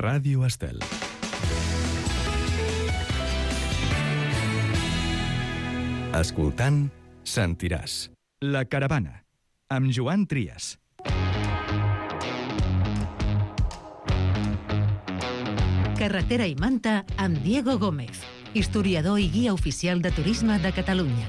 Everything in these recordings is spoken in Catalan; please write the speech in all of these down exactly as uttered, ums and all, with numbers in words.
Ràdio Estel. Escoltant, sentiràs. La Caravana, amb Joan Trias. Carretera i Manta amb Diego Gómez, historiador i guia oficial de turisme de Catalunya.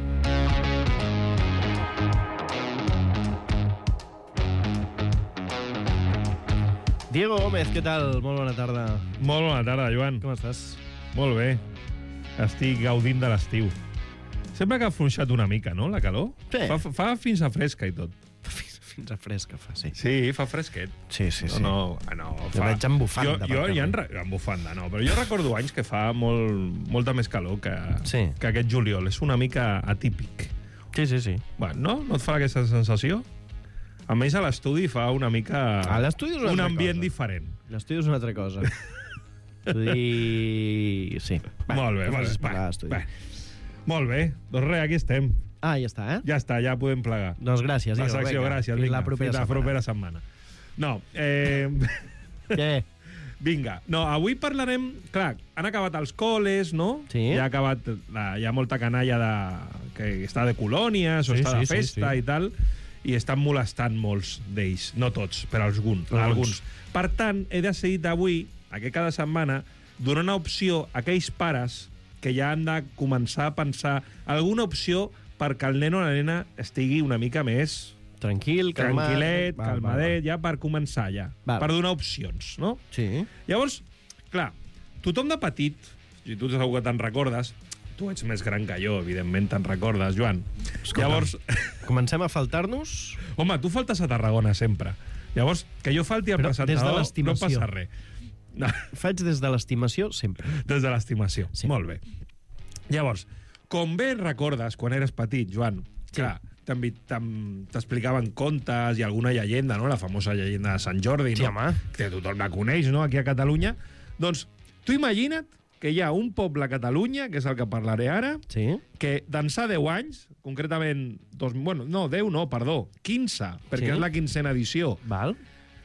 Diego Gómez, què tal? Molt bona tarda. Molt bona tarda, Joan. Com estàs? Molt bé. Estic gaudint de l'estiu. Sembla que ha afluixat una mica, no?, la calor. Sí. Fa, fa fins a fresca i tot. Fins, fins a fresca fa, sí. Sí, fa fresquet. Sí, sí, sí. No, no, no Jo fa... veig amb bufanda. Jo, jo ja en, en bufanda, no, però jo recordo anys que fa molt, molta més calor que, Sí. que aquest juliol. És una mica atípic. Sí, sí, sí. Bueno, no? No et fa aquesta sensació? A més, a l'estudi fa una mica... A l'estudi és una un altra ambient cosa. diferent. L'estudi és una altra cosa. Estudi... Sí. Va, molt bé, no molt facis bé. parlar Va, d'estudi. va. Molt bé. Doncs res, aquí estem. Ah, ja està, eh? Ja està, ja podem plegar. Doncs gràcies, La Diego. secció, Vinga, gràcies. Fins Vinga, la propera fins la setmana. propera setmana. No, eh... Què? Vinga. No, avui parlarem... Clar, han acabat els col·les, no? Sí. Ja ha acabat... La, hi ha molta canalla de, que està de colònies o Sí, està de sí, sí, festa sí. i tal, i estan molestant molts d'ells. No tots, però alguns. Alguns. alguns. Per tant, he decidit avui, que cada setmana, donar una opció a aquells pares que ja han de començar a pensar alguna opció perquè el nen o la nena estigui una mica més... Tranquil, calmat. tranquil·let, Val, calmadet, val, ja per començar, ja. Val. Per donar opcions, no? val. Sí. Llavors, clar, tothom de petit, i tu segur que te'n recordes, tu ets més gran que jo, evidentment te'n recordes, Joan. Escolta'm, Llavors, Comencem a faltar-nos... home, tu faltes a Tarragona sempre. Llavors, que jo falti al Però des de presentador no l'estimació. passa res. No, Faig des de l'estimació sempre. des de l'estimació. Sí. Molt bé. Llavors, com bé recordes quan eres petit, Joan, Sí. clar, també t'em- t'explicaven contes i alguna llegenda, no? La famosa llegenda de Sant Jordi, Sí, no? home. Que tothom la coneix, no?, aquí a Catalunya. Doncs tu imagina't que hi ha un poble a Catalunya, que és el que parlaré ara, Sí. que d'ençà deu anys, concretament, dos, bueno, no, deu no, perdó, quinze, perquè Sí. és la quinzena edició, Val.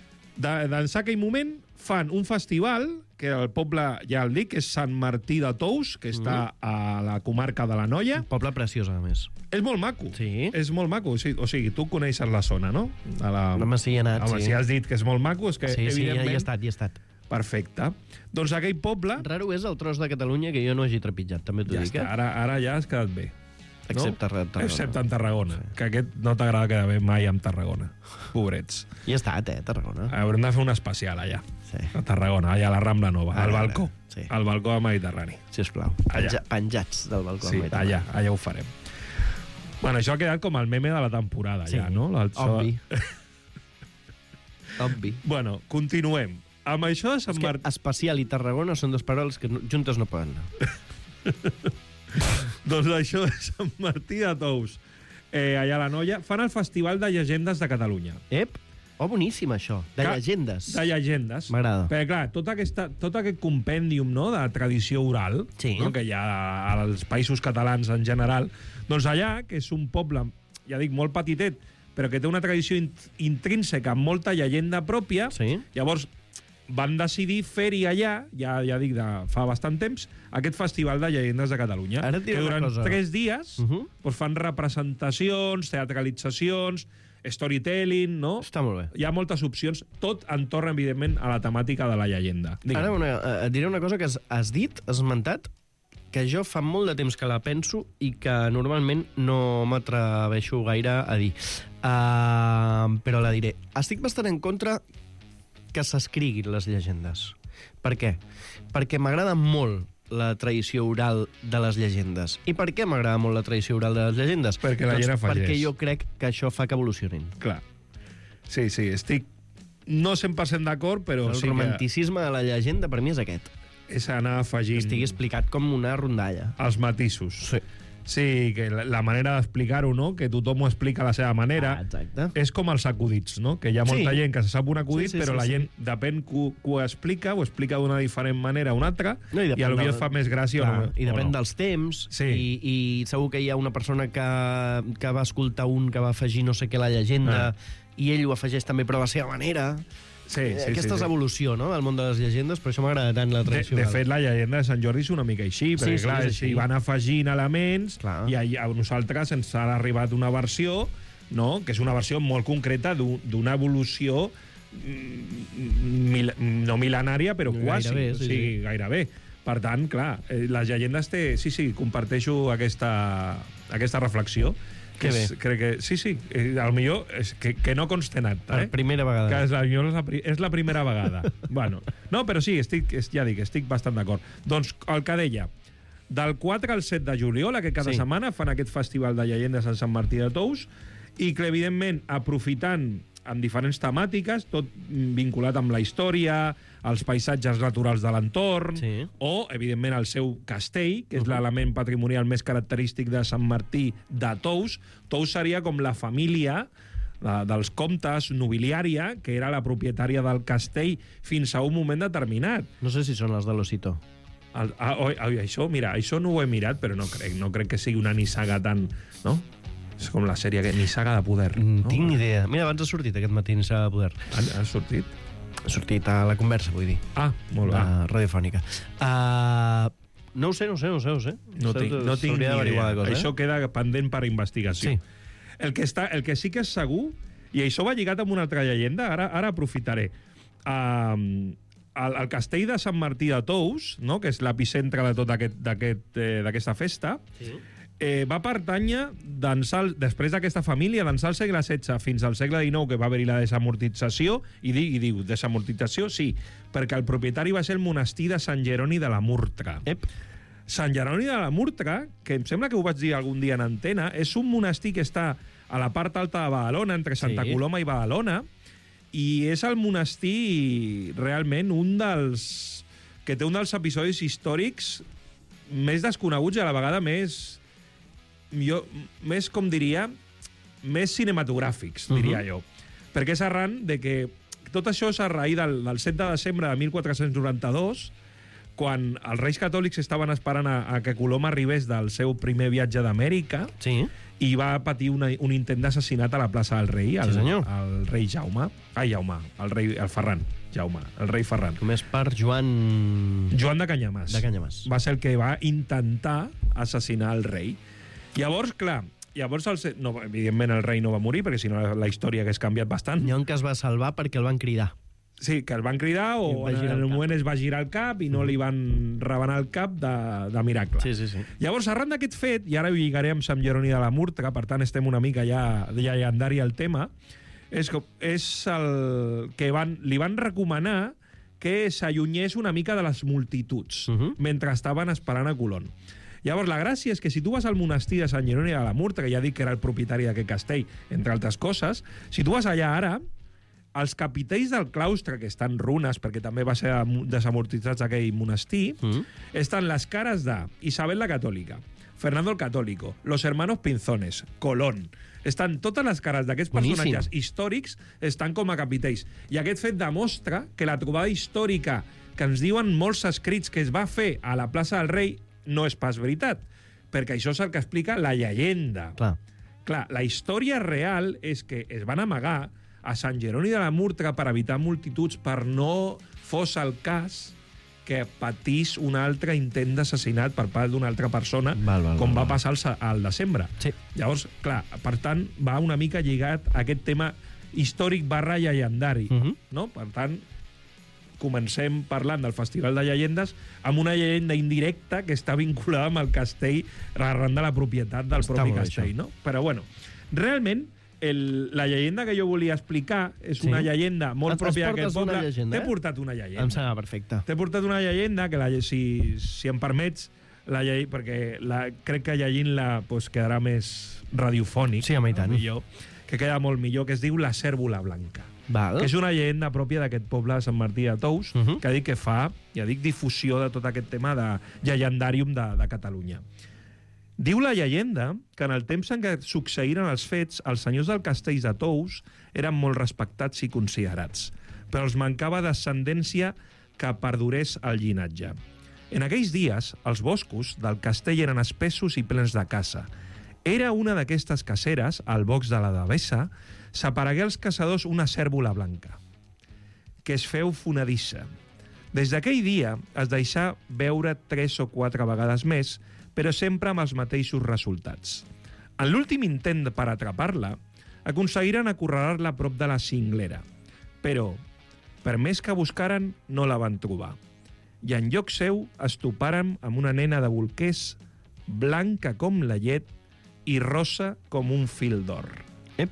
de- d'ençà aquell moment fan un festival, que el poble, ja el dic, és Sant Martí de Tous, que està a la comarca de la Noia. Un poble preciós, a més. És molt maco. Sí. És molt maco. O sigui, o sigui tu coneixes la zona, no? A la... Home, sí, he anat, Home, sí. si has dit que és molt maco, és que, Sí, sí, ja evidentment... hi he estat, hi he estat. Perfecte. Doncs aquell poble... Raro és el tros de Catalunya que jo no hagi trepitjat, també t'ho Ja dic, està, eh? ara, ara ja has quedat bé. Excepte a Tarragona. Excepte en Tarragona, Sí. que aquest no t'agrada quedar bé mai amb Tarragona. Pobrets. Hi he estat, eh, a Tarragona. Haurem de fer un especial allà, Sí. a Tarragona, allà a la Rambla Nova, Ara, al ara, balcó, sí. al balcó del Mediterrani. Sisplau. Allà. Penja, penjats del balcó. Sí, del Mediterrani. allà, allà ho farem. Bueno, això ha quedat com el meme de la temporada, Sí, ja, no? El- obvi. Obvi. Bueno, continuem. Amb això de Sant És que Martí... especial i Tarragona són dues paraules que no, juntes no poden anar. Doncs això de Sant Martí de Tous, eh, allà a la Noia, fan el Festival de Llegendes de Catalunya. Ep! Oh, boníssim, això. De Ca- llegendes. De llegendes. M'agrada. Perquè, clar, tot, aquesta, tot aquest compendium, no?, de tradició oral, Sí. no?, que hi ha als països catalans en general, doncs allà, que és un poble, ja dic, molt petitet, però que té una tradició int intrínseca amb molta llegenda pròpia, Sí. llavors van decidir fer-hi allà, ja, ja dic, de fa bastant temps, aquest Festival de Llegendes de Catalunya. Ara et diré que una durant cosa. tres dies Uh -huh. doncs fan representacions, teatralitzacions, storytelling, no? Està molt bé. Hi ha moltes opcions, tot entorn, evidentment, a la temàtica de la llegenda. Digue'm. Ara una, eh, et diré una cosa que has, has dit, has esmentat, que jo fa molt de temps que la penso i que normalment no m'atreveixo gaire a dir. Uh, però la diré. Estic bastant en contra que s'escriguin les llegendes. Per què? Perquè m'agrada molt la tradició oral de les llegendes. I per què m'agrada molt la tradició oral de les llegendes? Perquè la gent afegeix. Perquè jo crec que això fa que evolucionin. Clar. Sí, sí, estic no cent per cent d'acord, però El sí romanticisme de la llegenda per mi és aquest. que és anar afegint Estigui explicat com una rondalla. els matisos. Sí. Sí, que la, la manera d'explicar-ho, no?, que tothom ho explica a la seva manera, Ah, exacte. és com els acudits, no?, que hi ha molta Sí. gent que se sap un acudit, Sí, sí, però sí, la sí. gent, depèn que ho, que ho explica, ho explica d'una diferent manera a una altra, No, i, depèn i potser del- et fa més gràcia Clar, o no. I o depèn no. dels temps, Sí. i, i segur que hi ha una persona que, que va escoltar un que va afegir no sé què a la llegenda, Ah. i ell ho afegeix també, però a la seva manera. Sí, sí, Aquesta sí, és sí. evolució, no?, del món de les llegendes, per això m'agrada tant la De, tradició. de fet, la llegenda de Sant Jordi és una mica així, perquè, sí, clar, és així. s'hi van afegint elements Clar. i a, a nosaltres ens ha arribat una versió, no?, que és una versió molt concreta d'un- d'una evolució mm, mil, no mil·lenària, però quasi. Gairebé, o sí, sigui, sí. gairebé. Per tant, clar, eh, les llegendes té... Sí, sí, comparteixo aquesta, aquesta reflexió. Que és, bé. crec que, sí, sí, eh, al millor és que, que no conste en acte, Per eh? primera vegada. Que és la, és la, pri- és la primera vegada. bueno, no, però sí, estic, es- ja dic, estic bastant d'acord. Doncs el que deia, del quatre al set de juliol, aquest cada Sí. setmana, fan aquest festival de llegendes a Sant Martí de Tous, i que, evidentment, aprofitant amb diferents temàtiques, tot vinculat amb la història, els paisatges naturals de l'entorn, Sí. o, evidentment, el seu castell, que és uh -huh. l'element patrimonial més característic de Sant Martí de Tous. Tous seria com la família de, dels comtes nobiliària, que era la propietària del castell fins a un moment determinat. No sé si són els de l'Osito. El, ah, oi, oi, això, mira, això no ho he mirat, però no crec, no crec que sigui una nissaga tan... No? És com la sèrie que nissaga de poder. Mm, No? Tinc ni idea. Mira, abans ha sortit aquest matí en de poder. Ha, ha sortit? Ha sortit a la conversa, vull dir. Ah, molt bé. Uh, radiofònica. Uh, no ho sé, no ho sé, no ho sé. No, ho sé. No tinc, no tinc ni S'hauria idea. d'averiguar la cosa, Això eh? queda pendent per investigació. Sí. El que, està, el que sí que és segur, i això va lligat amb una altra llegenda, ara, ara aprofitaré. Um, el, el castell de Sant Martí de Tous, no?, que és l'epicentre de tota aquesta aquest, eh, d'aquesta festa, Sí. eh, va pertànyer, d'ençà el- després d'aquesta família, d'ençà el segle setze fins al segle dinou, que va haver-hi la desamortització, i, di, i diu, desamortització, sí, perquè el propietari va ser el monestir de Sant Jeroni de la Murtra. Ep. Sant Jeroni de la Murtra, que em sembla que ho vaig dir algun dia en antena, és un monestir que està a la part alta de Badalona, entre Santa Sí. Coloma i Badalona, i és el monestir realment un dels... que té un dels episodis històrics més desconeguts i a la vegada més... Jo, més, com diria, més cinematogràfics, diria uh -huh. jo. Perquè és arran de que tot això és a raïs del, del set de desembre de mil quatre-cents noranta-dos, quan els reis catòlics estaven esperant a, a que Colom arribés del seu primer viatge d'Amèrica Sí. i va patir una, un intent d'assassinat a la plaça del rei, el, Sí, senyor. el rei Jaume. Ai, Jaume, el rei el Ferran. Jaume, el rei Ferran. Només per Joan... Joan de Canyamàs. De Canyamàs. Va ser el que va intentar assassinar el rei. Llavors, clar, llavors el, se- no, evidentment el rei no va morir, perquè si no la, la història hagués canviat bastant. N'hi ha un que es va salvar perquè el van cridar. Sí, que el van cridar I o va en girar el el cap. moment es va girar el cap i no li van rebenar el cap de, de miracle. Sí, sí, sí. Llavors, arran d'aquest fet, i ara ho lligaré amb Sant Jeroni de la Murtra, per tant estem una mica ja de llegendari al tema, és, que, és el que van, li van recomanar que s'allunyés una mica de les multituds Uh -huh. mentre estaven esperant a Colón. Llavors, la gràcia és que si tu vas al monestir de Sant Jeroni de la Murtra, que ja dic que era el propietari d'aquest castell, entre altres coses, si tu vas allà ara, els capitells del claustre, que estan en runes, perquè també va ser desamortitzats aquell monestir, Mm. estan les cares de Isabel la Catòlica, Fernando el Católico, los hermanos Pinzones, Colón. Estan totes les cares d'aquests Boníssim. personatges històrics estan com a capitells. I aquest fet demostra que la trobada històrica que ens diuen molts escrits que es va fer a la plaça del Rei no és pas veritat, perquè això és el que explica la llegenda. Clar. Clar, la història real és que es van amagar a Sant Jeroni de la Murtra per evitar multituds, per no fos el cas que patís un altre intent d'assassinat per part d'una altra persona, Val, val, com val, va val. passar al, se- al desembre. Sí. Llavors, clar, per tant, va una mica lligat a aquest tema històric barra llegendari. Mhm. No? Per tant, comencem parlant del Festival de Llegendes amb una llegenda indirecta que està vinculada amb el castell arran de la propietat del Està propi molt bé, castell, això. no? Però, bueno, realment, el, la llegenda que jo volia explicar és Sí. una llegenda molt Ens- ens pròpia d'aquest portes una poble. llegenda, T'he eh? portat una llegenda. Em sembla perfecte. T'he portat una llegenda que, la, si, si em permets, la lle... perquè la, crec que llegint-la pues, quedarà més radiofònic. Sí, home, i tant. Millor, que queda molt millor, que es diu La Cèrvola Blanca. Val. Que és una llegenda pròpia d'aquest poble de Sant Martí de Tous, Uh -huh. que dic que fa, ja dic, difusió de tot aquest tema de llegendàrium de, de Catalunya. Diu la llegenda que en el temps en què succeïren els fets, els senyors del castell de Tous eren molt respectats i considerats, però els mancava descendència que perdurés el llinatge. En aquells dies, els boscos del castell eren espessos i plens de caça. Era una d'aquestes caceres, al box de la Devesa, s'aparegué als caçadors una cèrvola blanca. que es feu fonedissa. Des d'aquell dia es deixà veure tres o quatre vegades més, però sempre amb els mateixos resultats. En l'últim intent per atrapar-la, aconseguiren acorralar-la a prop de la cinglera, però, per més que buscaren, no la van trobar. I en lloc seu es toparen amb una nena de bolquers, blanca com la llet i rosa com un fil d'or. Ep.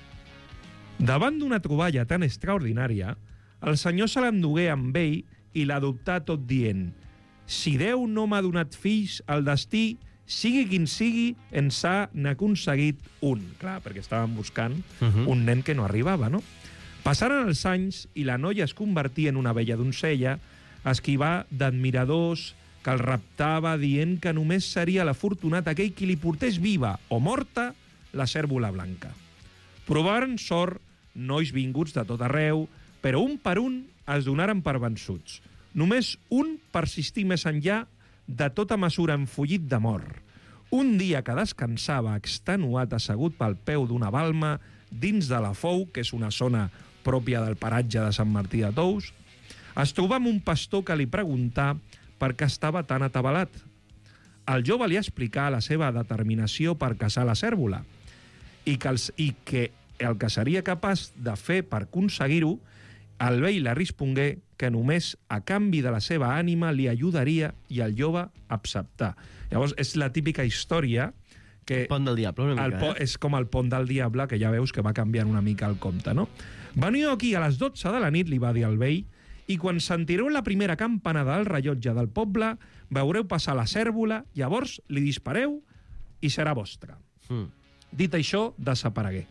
Davant d'una troballa tan extraordinària, el senyor se l'endugué amb ell i l'adoptà tot dient: «Si Déu no m'ha donat fills, el destí, sigui quin sigui, ens ha n'aconseguit un». Clar, perquè estaven buscant uh-huh. un nen que no arribava, no? Passaren els anys i la noia es convertia en una bella doncella, esquivà d'admiradors, que el raptava dient que només seria l'afortunat aquell qui li portés viva o morta la cérvola blanca. Provaren sort nois vinguts de tot arreu, però un per un es donaren per vençuts. Només un persistí més enllà de tota mesura enfollit de mort. Un dia que descansava extenuat assegut pel peu d'una balma dins de la Fou, que és una zona pròpia del paratge de Sant Martí de Tous, es trobà amb un pastor que li preguntà per què estava tan atabalat. El jove li explicà la seva determinació per caçar la cérvola i que, els, i que el que seria capaç de fer per aconseguir-ho, el vell li respongué que només a canvi de la seva ànima li ajudaria i el jove acceptà. Llavors, és la típica història que... El pont del diable, una mica, el po eh? És com el pont del diable, que ja veus que va canviant una mica el compte, no? Veniu aquí a les dotze de la nit, li va dir el vell, i quan sentireu la primera campanada del rellotge del poble, veureu passar la cérvola, llavors li dispareu i serà vostra. Mm. Dit això, desaparegué.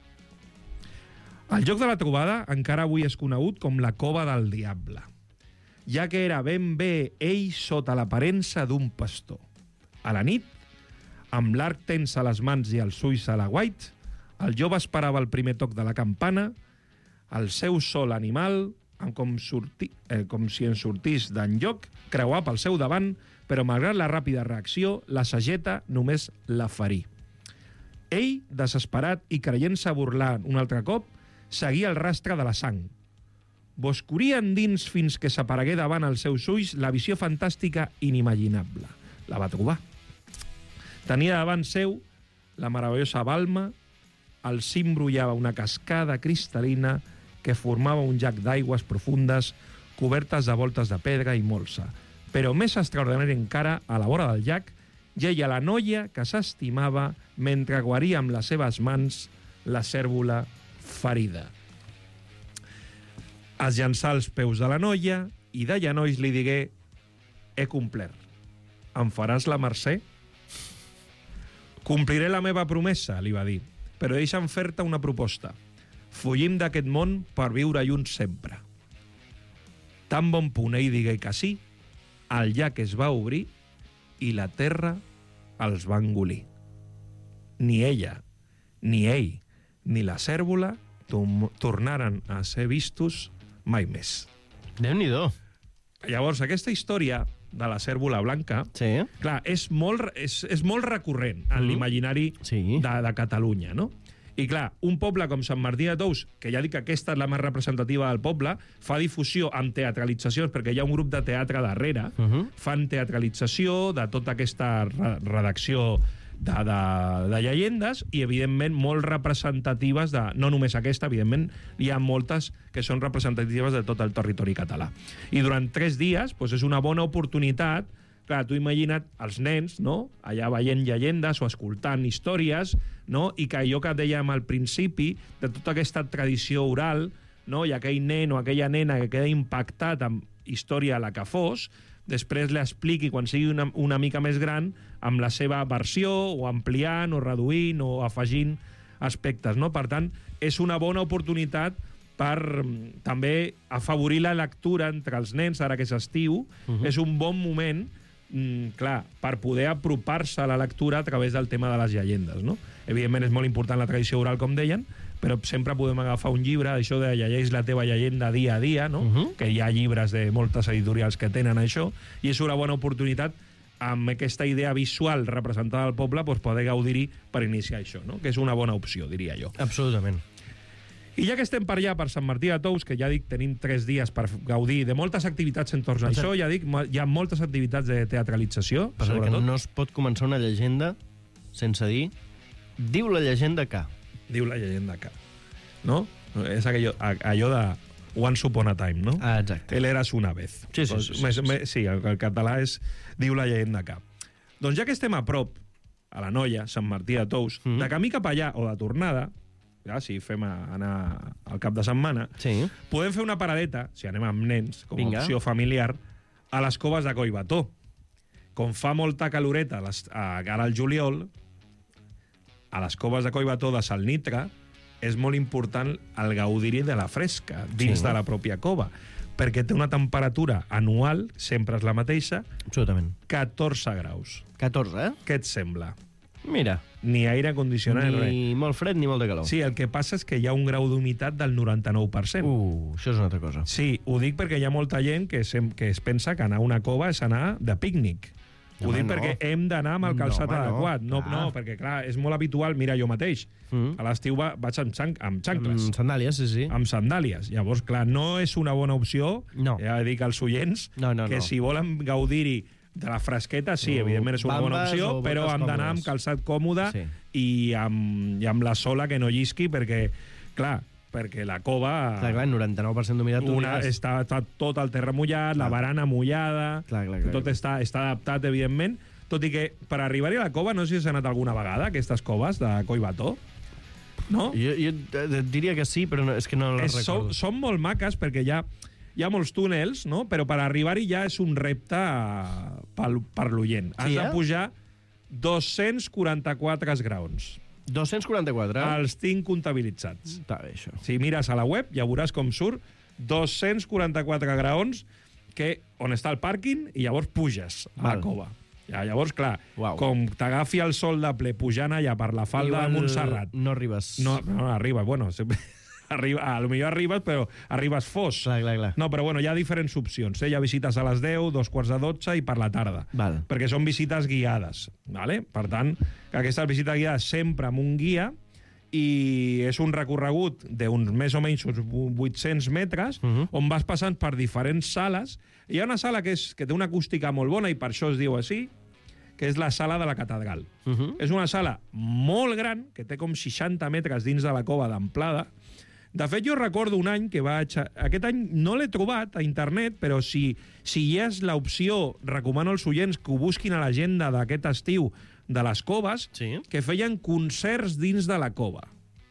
El lloc de la trobada encara avui és conegut com la Cova del Diable, ja que era ben bé ell sota l'aparença d'un pastor. A la nit, amb l'arc tens a les mans i els ulls a la guait, el jove esperava el primer toc de la campana, el seu sol animal, com, sorti, eh, com si en sortís d'enlloc, creuà pel seu davant, però malgrat la ràpida reacció, la sageta només la ferí. Ell, desesperat i creient-se burlar un altre cop, seguia el rastre de la sang. Boscoria endins fins que s'aparegué davant els seus ulls la visió fantàstica inimaginable. La va trobar. Tenia davant seu la meravellosa balma, al cim brollava una cascada cristal·lina que formava un llac d'aigües profundes cobertes de voltes de pedra i molsa. Però més extraordinari encara, a la vora del llac, geia la noia que s'estimava mentre guaria amb les seves mans la cérvola ferida. Es llançà als peus de la noia i de genolls li digué: «He complert. Em faràs la mercè?» «Compliré la meva promesa», li va dir, «però deixa'm fer-te una proposta. Fugim d'aquest món per viure junts sempre». Tan bon punt ell digué que sí, el llac es va obrir i la terra els va engolir. Ni ella, ni ell, ni la cérvola tornaren a ser vistos mai més. Déu-n'hi-do. Llavors, aquesta història de la cérvola blanca, sí. clar, és molt, és, és molt recurrent en mm. l'imaginari sí. de, de Catalunya, no? I clar, un poble com Sant Martí de Tous, que ja dic que aquesta és la més representativa del poble, fa difusió amb teatralitzacions, perquè hi ha un grup de teatre darrere, uh -huh. fan teatralització de tota aquesta re redacció de, de, de llegendes i, evidentment, molt representatives de... No només aquesta, evidentment, hi ha moltes que són representatives de tot el territori català. I durant tres dies doncs, és una bona oportunitat. Clar, tu imagina't els nens, no?, allà veient llegendes o escoltant històries, no?, i que allò que dèiem al principi, de tota aquesta tradició oral, no?, i aquell nen o aquella nena que queda impactat amb història la que fos, després l'expliqui quan sigui una, una mica més gran amb la seva versió, o ampliant, o reduint, o afegint aspectes, no? Per tant, és una bona oportunitat per també afavorir la lectura entre els nens, ara que és estiu. Uh-huh. És un bon moment, mm, clar, per poder apropar-se a la lectura a través del tema de les llegendes, no? Evidentment és molt important la tradició oral, com deien, però sempre podem agafar un llibre, això de llegeix la teva llegenda dia a dia, no? Uh-huh. Que hi ha llibres de moltes editorials que tenen això, i és una bona oportunitat amb aquesta idea visual representada al poble, doncs poder gaudir-hi per iniciar això, no? Que és una bona opció, diria jo. Absolutament. I ja que estem per allà, per Sant Martí de Tous, que ja dic, tenim tres dies per gaudir de moltes activitats entorn a això, ja dic, hi ha moltes activitats de teatralització, Per cert, que sobretot. no es pot començar una llegenda sense dir diu la llegenda que... Diu la llegenda que... No? És aquello, allò de Once Upon a Time, no? Ah, exacte. El eras una vez. Sí, sí, Pues, sí, sí, més- sí. més- sí, el, el català és diu la llegenda que... Doncs ja que estem a prop, a la Noia, Sant Martí de Tous, Mhm. de camí cap allà o de tornada, ja, si fem a, anar al cap de setmana, Sí. podem fer una paradeta, si anem amb nens, com a Vinga. opció familiar, a les coves de Collbató. Com fa molta caloreta a les, a, ara al juliol, a les coves de Collbató de Salnitra és molt important el gaudir de la fresca dins Sí. de la pròpia cova, perquè té una temperatura anual, sempre és la mateixa, Absolutament. catorze graus. catorze, eh? Què et sembla? Mira, Ni aire condicionat, ni res. ni molt fred ni molt de calor. Sí, el que passa és que hi ha un grau d'humitat del noranta-nou per cent. Uh, això és una altra cosa. Sí, ho dic perquè hi ha molta gent que, sem que es pensa que anar a una cova és anar de pícnic. Ho Home, dic no. perquè hem d'anar amb el calçat No, home, no. adequat. No, Clar. no, perquè, clar, és molt habitual. Mira, jo mateix, Mm. a l'estiu va, vaig amb, xan amb xancles, Amb sandàlies, sí, sí. amb sandàlies. Llavors, clar, no és una bona opció, No. ja dic als oients, No, no, que no. si volen gaudir-hi de la fresqueta, sí, O evidentment és una bona bambes opció, o però botes hem d'anar còmodes. amb calçat còmode Sí. i, amb, i amb la sola que no llisqui, perquè, clar, perquè la cova... Clar, clar, noranta-nou per cent d'humitat. Una, està, està tot el terra mullat, la barana mullada, Clar, clar, clar, tot clar. està, està adaptat, evidentment, tot i que per arribar-hi a la cova, no sé si has anat alguna vegada, a aquestes coves de Collbató, no? Jo, jo et diria que sí, però no, és que no les És, són, recordo. són molt maques perquè hi ha, hi ha molts túnels, no? Però per arribar-hi ja és un repte eh, pel, per l'oient. Has Sí, de eh? pujar dos-cents quaranta-quatre esgraons. dos-cents quaranta-quatre? Els tinc comptabilitzats. Està bé, això. Si mires a la web ja veuràs com surt dos-cents quaranta-quatre graons que, on està el pàrquing i llavors puges a Val. la cova. Ja, llavors, clar, Uau. com t'agafi el sol de ple pujant allà per la falda Igual de Montserrat, No arribes... no, no arribes, bueno, sempre, arriba, a lo millor arribes, però arribes fos. Clar, clar, clar. No, però bueno, hi ha diferents opcions. Eh? Hi ha visites a les deu, dos quarts de dotze i per la tarda. Val. Perquè són visites guiades. Vale? Per tant, aquestes visites guiades sempre amb un guia i és un recorregut d'uns més o menys uns vuit-cents metres Uh -huh. on vas passant per diferents sales. Hi ha una sala que, és, que té una acústica molt bona i per això es diu així, que és la sala de la catedral. Uh -huh. És una sala molt gran, que té com seixanta metres dins de la cova d'amplada. De fet, jo recordo un any que vaig... A... Aquest any no l'he trobat a internet, però si, si hi és l'opció, recomano als oients que ho busquin a l'agenda d'aquest estiu de les coves, Sí. que feien concerts dins de la cova.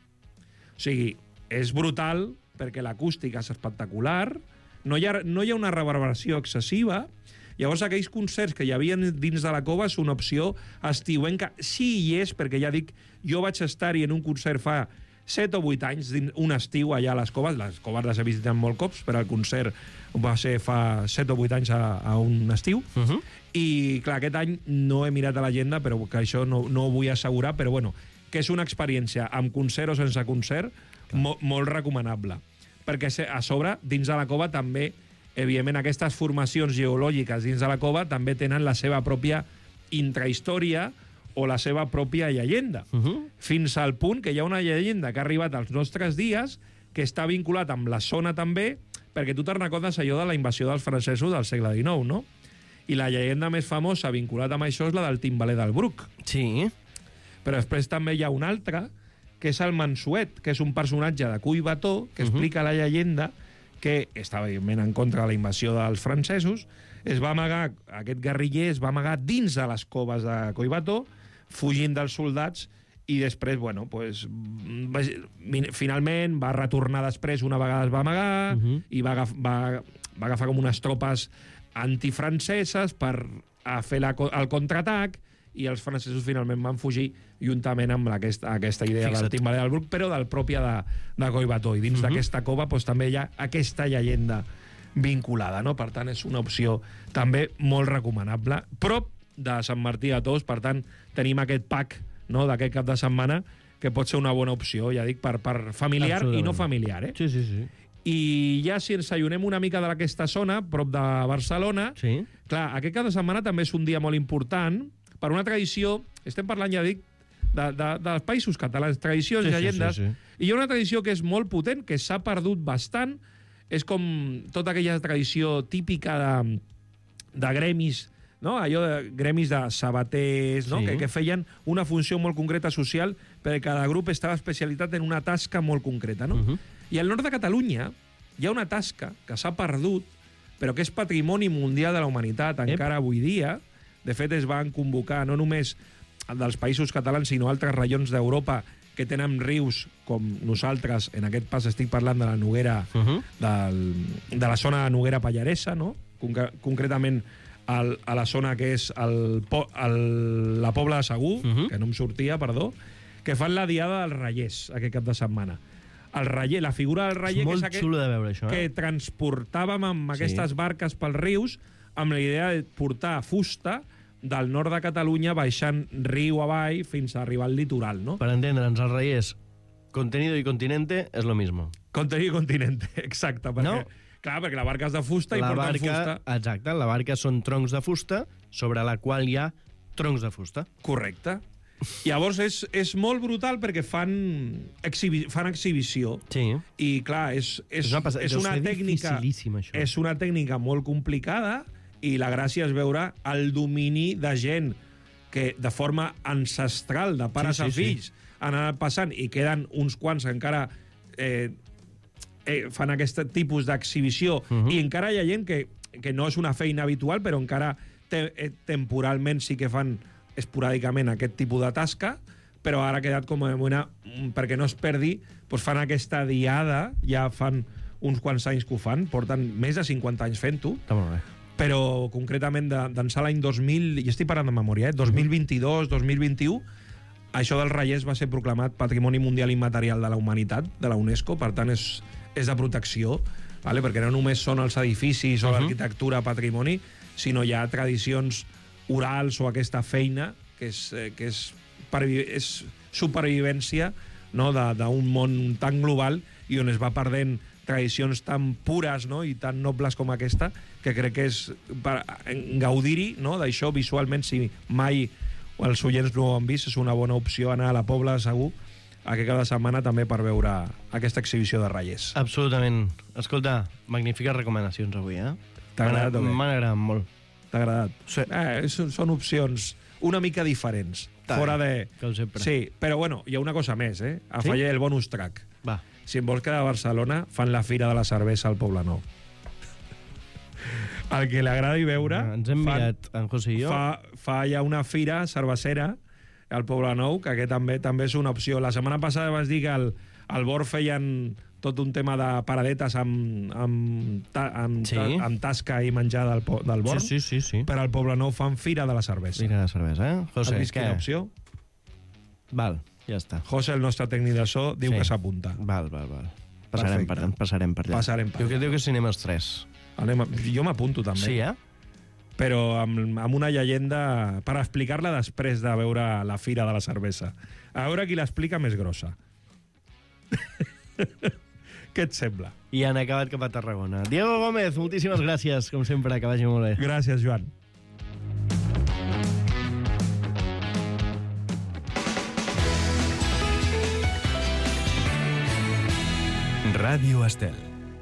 O sigui, és brutal, perquè l'acústica és espectacular, no hi, ha, no hi ha una reverberació excessiva, llavors aquells concerts que hi havia dins de la cova és una opció estiuenca. Sí hi és, perquè ja dic, jo vaig estar-hi en un concert fa set o vuit anys, dins un estiu allà a les coves. Les coves les he visitat molt cops, però el concert va ser fa set o vuit anys a, a un estiu. Uh -huh. I, clar, aquest any no he mirat a l'agenda, però que això no, no ho vull assegurar, però, bueno, que és una experiència amb concert o sense concert mo, molt recomanable. Perquè se- a sobre, dins de la cova, també, evidentment, aquestes formacions geològiques dins de la cova també tenen la seva pròpia intrahistòria o la seva pròpia llegenda. Uh -huh. Fins al punt que hi ha una llegenda que ha arribat als nostres dies que està vinculat amb la zona també, perquè tu te'n recordes allò de la invasió dels francesos del segle dinou, no? I la llegenda més famosa vinculat amb això és la del timbaler del Bruc. Sí. Però després també hi ha una altra, que és el Mansuet, que és un personatge de Collbató, que explica la llegenda que estava, evidentment, en contra de la invasió dels francesos, es va amagar, aquest guerriller es va amagar dins de les coves de Collbató, fugint dels soldats, i després, bueno, pues, va, finalment va retornar després, una vegada es va amagar, Uh -huh. i va, agaf, va, va agafar com unes tropes antifranceses per a fer la, el contraatac, i els francesos finalment van fugir juntament amb aquesta, aquesta idea Fixa't. del timbaler del Bruc, però del pròpia de, de Collbató. I dins Uh -huh. d'aquesta cova pues, també hi ha aquesta llegenda vinculada, no? Per tant, és una opció també molt recomanable. Prop de Sant Martí de Tous, per tant, tenim aquest pack, no?, d'aquest cap de setmana, que pot ser una bona opció, ja dic, per, per familiar i Absolutament. no familiar, eh? Sí, sí, sí. I ja si ens allunem una mica d'aquesta zona, prop de Barcelona, Sí. clar, aquest cap de setmana també és un dia molt important per una tradició, estem parlant, ja dic, de, de, dels països catalans, tradicions, Sí, sí, llegendes, sí, sí. i hi ha una tradició que és molt potent, que s'ha perdut bastant, és com tota aquella tradició típica de, de gremis, no? Allò de gremis de sabaters, no? Sí. que, que feien una funció molt concreta social, perquè cada grup estava especialitat en una tasca molt concreta. No? Uh-huh. I al nord de Catalunya hi ha una tasca que s'ha perdut, però que és patrimoni mundial de la humanitat encara avui dia. De fet, es van convocar no només dels països catalans, sinó altres raïons d'Europa que tenen rius com nosaltres. En aquest pas estic parlant de la Noguera, Uh-huh. del, de la zona de Noguera Pallaresa, no? Conca concretament al, a la zona que és el, po el, la Pobla de Segur, Uh-huh. que no em sortia, perdó, que fan la diada dels Reyers aquest cap de setmana. El reller, la figura del reller, És molt que és aquest, xulo de veure, això, eh? que transportàvem amb Sí. aquestes barques pels rius amb la idea de portar fusta del nord de Catalunya baixant riu avall fins a arribar al litoral, no? Per entendre'ns, els reiers, contenido i continente és lo mismo. Contenido continente, exacte. Perquè, No? Clar, perquè la barca és de fusta i La porten barca, fusta. exacte, la barca són troncs de fusta sobre la qual hi ha troncs de fusta. Correcte. Llavors és, és molt brutal perquè fan, exhibi fan exhibició. Sí. I clar, és, és, És una passa- és deu una ser tècnica dificilíssim, això. és una tècnica molt complicada i la gràcia és veure el domini de gent que de forma ancestral, de pares Sí, sí, a fills, han anat passant i queden uns quants que encara eh, eh, fan aquest tipus d'exhibició Mhm. i encara hi ha gent que, que no és una feina habitual però encara te, eh, temporalment sí que fan esporàdicament aquest tipus de tasca, però ara ha quedat com a una... perquè no es perdi, doncs fan aquesta diada, ja fan uns quants anys que ho fan, porten més de cinquanta anys fent-ho, Està molt bé. però concretament d'ençà de, l'any dos mil, i estic parlant de memòria, eh? dos mil vint-i-dos, dos mil vint-i-u, això dels Reyers va ser proclamat Patrimoni Mundial Immaterial de la Humanitat, de la UNESCO, per tant és, és de protecció, vale? Perquè no només són els edificis o Uh-huh. l'arquitectura patrimoni, sinó hi ha tradicions orals o aquesta feina que és, eh, que és, és supervivència, no? d'un món tan global i on es va perdent tradicions tan pures, no? I tan nobles com aquesta, que crec que és per gaudir-hi, no? D'això visualment, si mai els oients no ho han vist, és una bona opció anar a la Pobla de Segur aquest cada setmana també per veure aquesta exhibició de Reyers. Absolutament. Escolta, magnífiques recomanacions avui, eh? T'ha agradat o què? M'han agradat molt. T'ha agradat? Sí. Eh, són, són opcions una mica diferents. Està fora bé, de... com sempre. Sí, però bueno, hi ha una cosa més, eh? Afegir el bonus track. Va. Si em vols quedar a Barcelona, fan la Fira de la Cervesa al Poblenou. El que li agradi veure... Ens hem mirat, en José i jo. Fa, fa ja una fira cervecera al Poblenou, que aquest també també és una opció. La setmana passada vas dir que al, al Bord feien tot un tema de paradetes amb, amb, ta, amb, Sí. ta, amb tasca i menjar del, po- del Bord, Sí, sí, sí, sí. però al Poblenou fan Fira de la Cervesa. Mira la cervesa, eh? José, Has vist què? quina opció? Val, ja està. José, el nostre tècnic de so, diu Sí. que s'apunta. Val, val, val. Passarem per, Perfecte. passarem per allà. Passarem per Diu allà. que, diu que si anem els tres. Anem a, jo m'apunto també. Sí, eh? Però amb, amb una llegenda per explicar-la després de veure la Fira de la Cervesa. A veure qui l'explica més grossa. Què et sembla? I han acabat cap a Tarragona. Diego Gómez, moltíssimes gràcies, com sempre, que vagi molt bé. Gràcies, Joan. Ràdio Estel.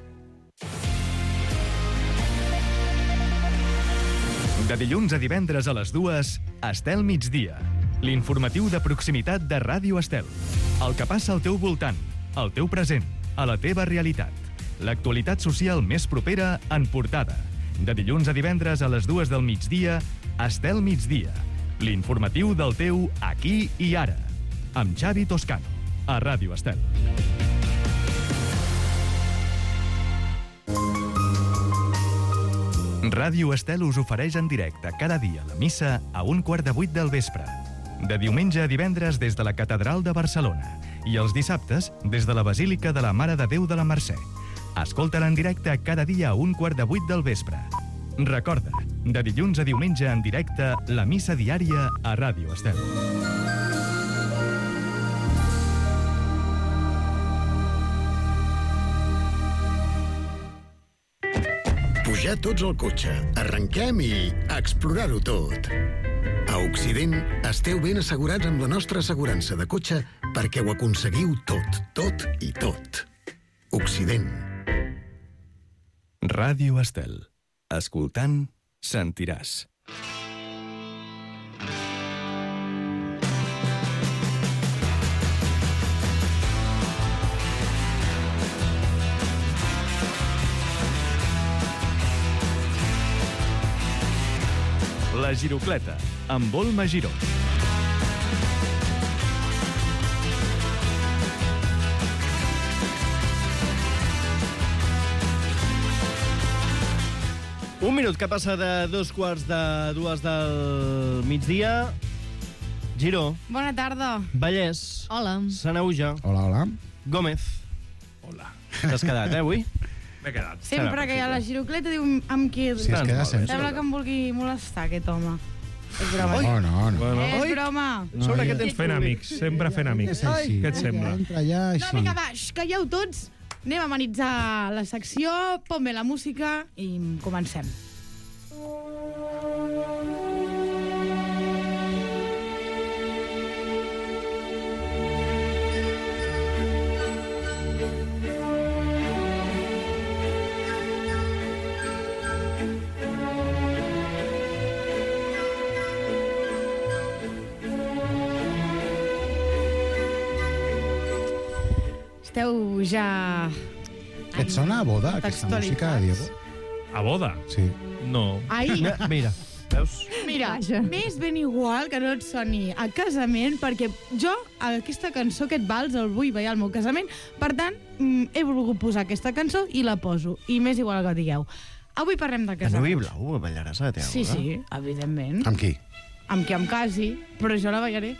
De dilluns a divendres a les dues, Estel migdia. L'informatiu de proximitat de Ràdio Estel. El que passa al teu voltant, al teu present, a la teva realitat. L'actualitat social més propera en portada. De dilluns a divendres a les dues del migdia, Estel migdia. L'informatiu del teu aquí i ara. Amb Xavi Toscano, a Ràdio Estel. Ràdio Estel us ofereix en directe cada dia la missa a un quart de vuit del vespre. De diumenge a divendres des de la Catedral de Barcelona i els dissabtes des de la Basílica de la Mare de Déu de la Mercè. Escolta-la en directe cada dia a un quart de vuit del vespre. Recorda, de dilluns a diumenge en directe, la missa diària a Ràdio Estel. Pujar tots al cotxe, arrenquem i a explorar-ho tot. A Occident esteu ben assegurats amb la nostra assegurança de cotxe perquè ho aconseguiu tot, tot i tot. Occident. Ràdio Estel. Escoltant, sentiràs. La Girocleta, amb Olma Giró. Un minut que passa de dos quarts de dues del migdia. Giró. Bona tarda. Vallès. Hola. Sanauja. Hola, hola. Gómez. Hola. T'has quedat, eh, avui? M'he quedat. Sempre que hi ha la girocleta diu amb qui... Sí, es queda sempre. Sembla que em vulgui molestar, aquest home. És broma. No, no, no. Bueno, És broma. No, Sobre ja- què tens fent amics, sempre fent amics. Sí, Què et sembla? Entra allà No, així. vinga, va, xx, calleu tots. Anem a amenitzar la secció, pon-me la música i comencem. Esteu ja... Et sona a boda, aquesta música, Diego? A boda? Sí. No. Ai, Mira, veus? mira, m'és ben igual que no et soni a casament, perquè jo aquesta cançó, aquest vals, el vull ballar al meu casament. Per tant, mm, he volgut posar aquesta cançó i la poso. I m'és igual el que digueu. Avui parlem de De casament. Nuvi Blau, ballaràs a la teva Sí, boda? sí, evidentment. Amb qui? Amb qui em casi, però jo la ballaré.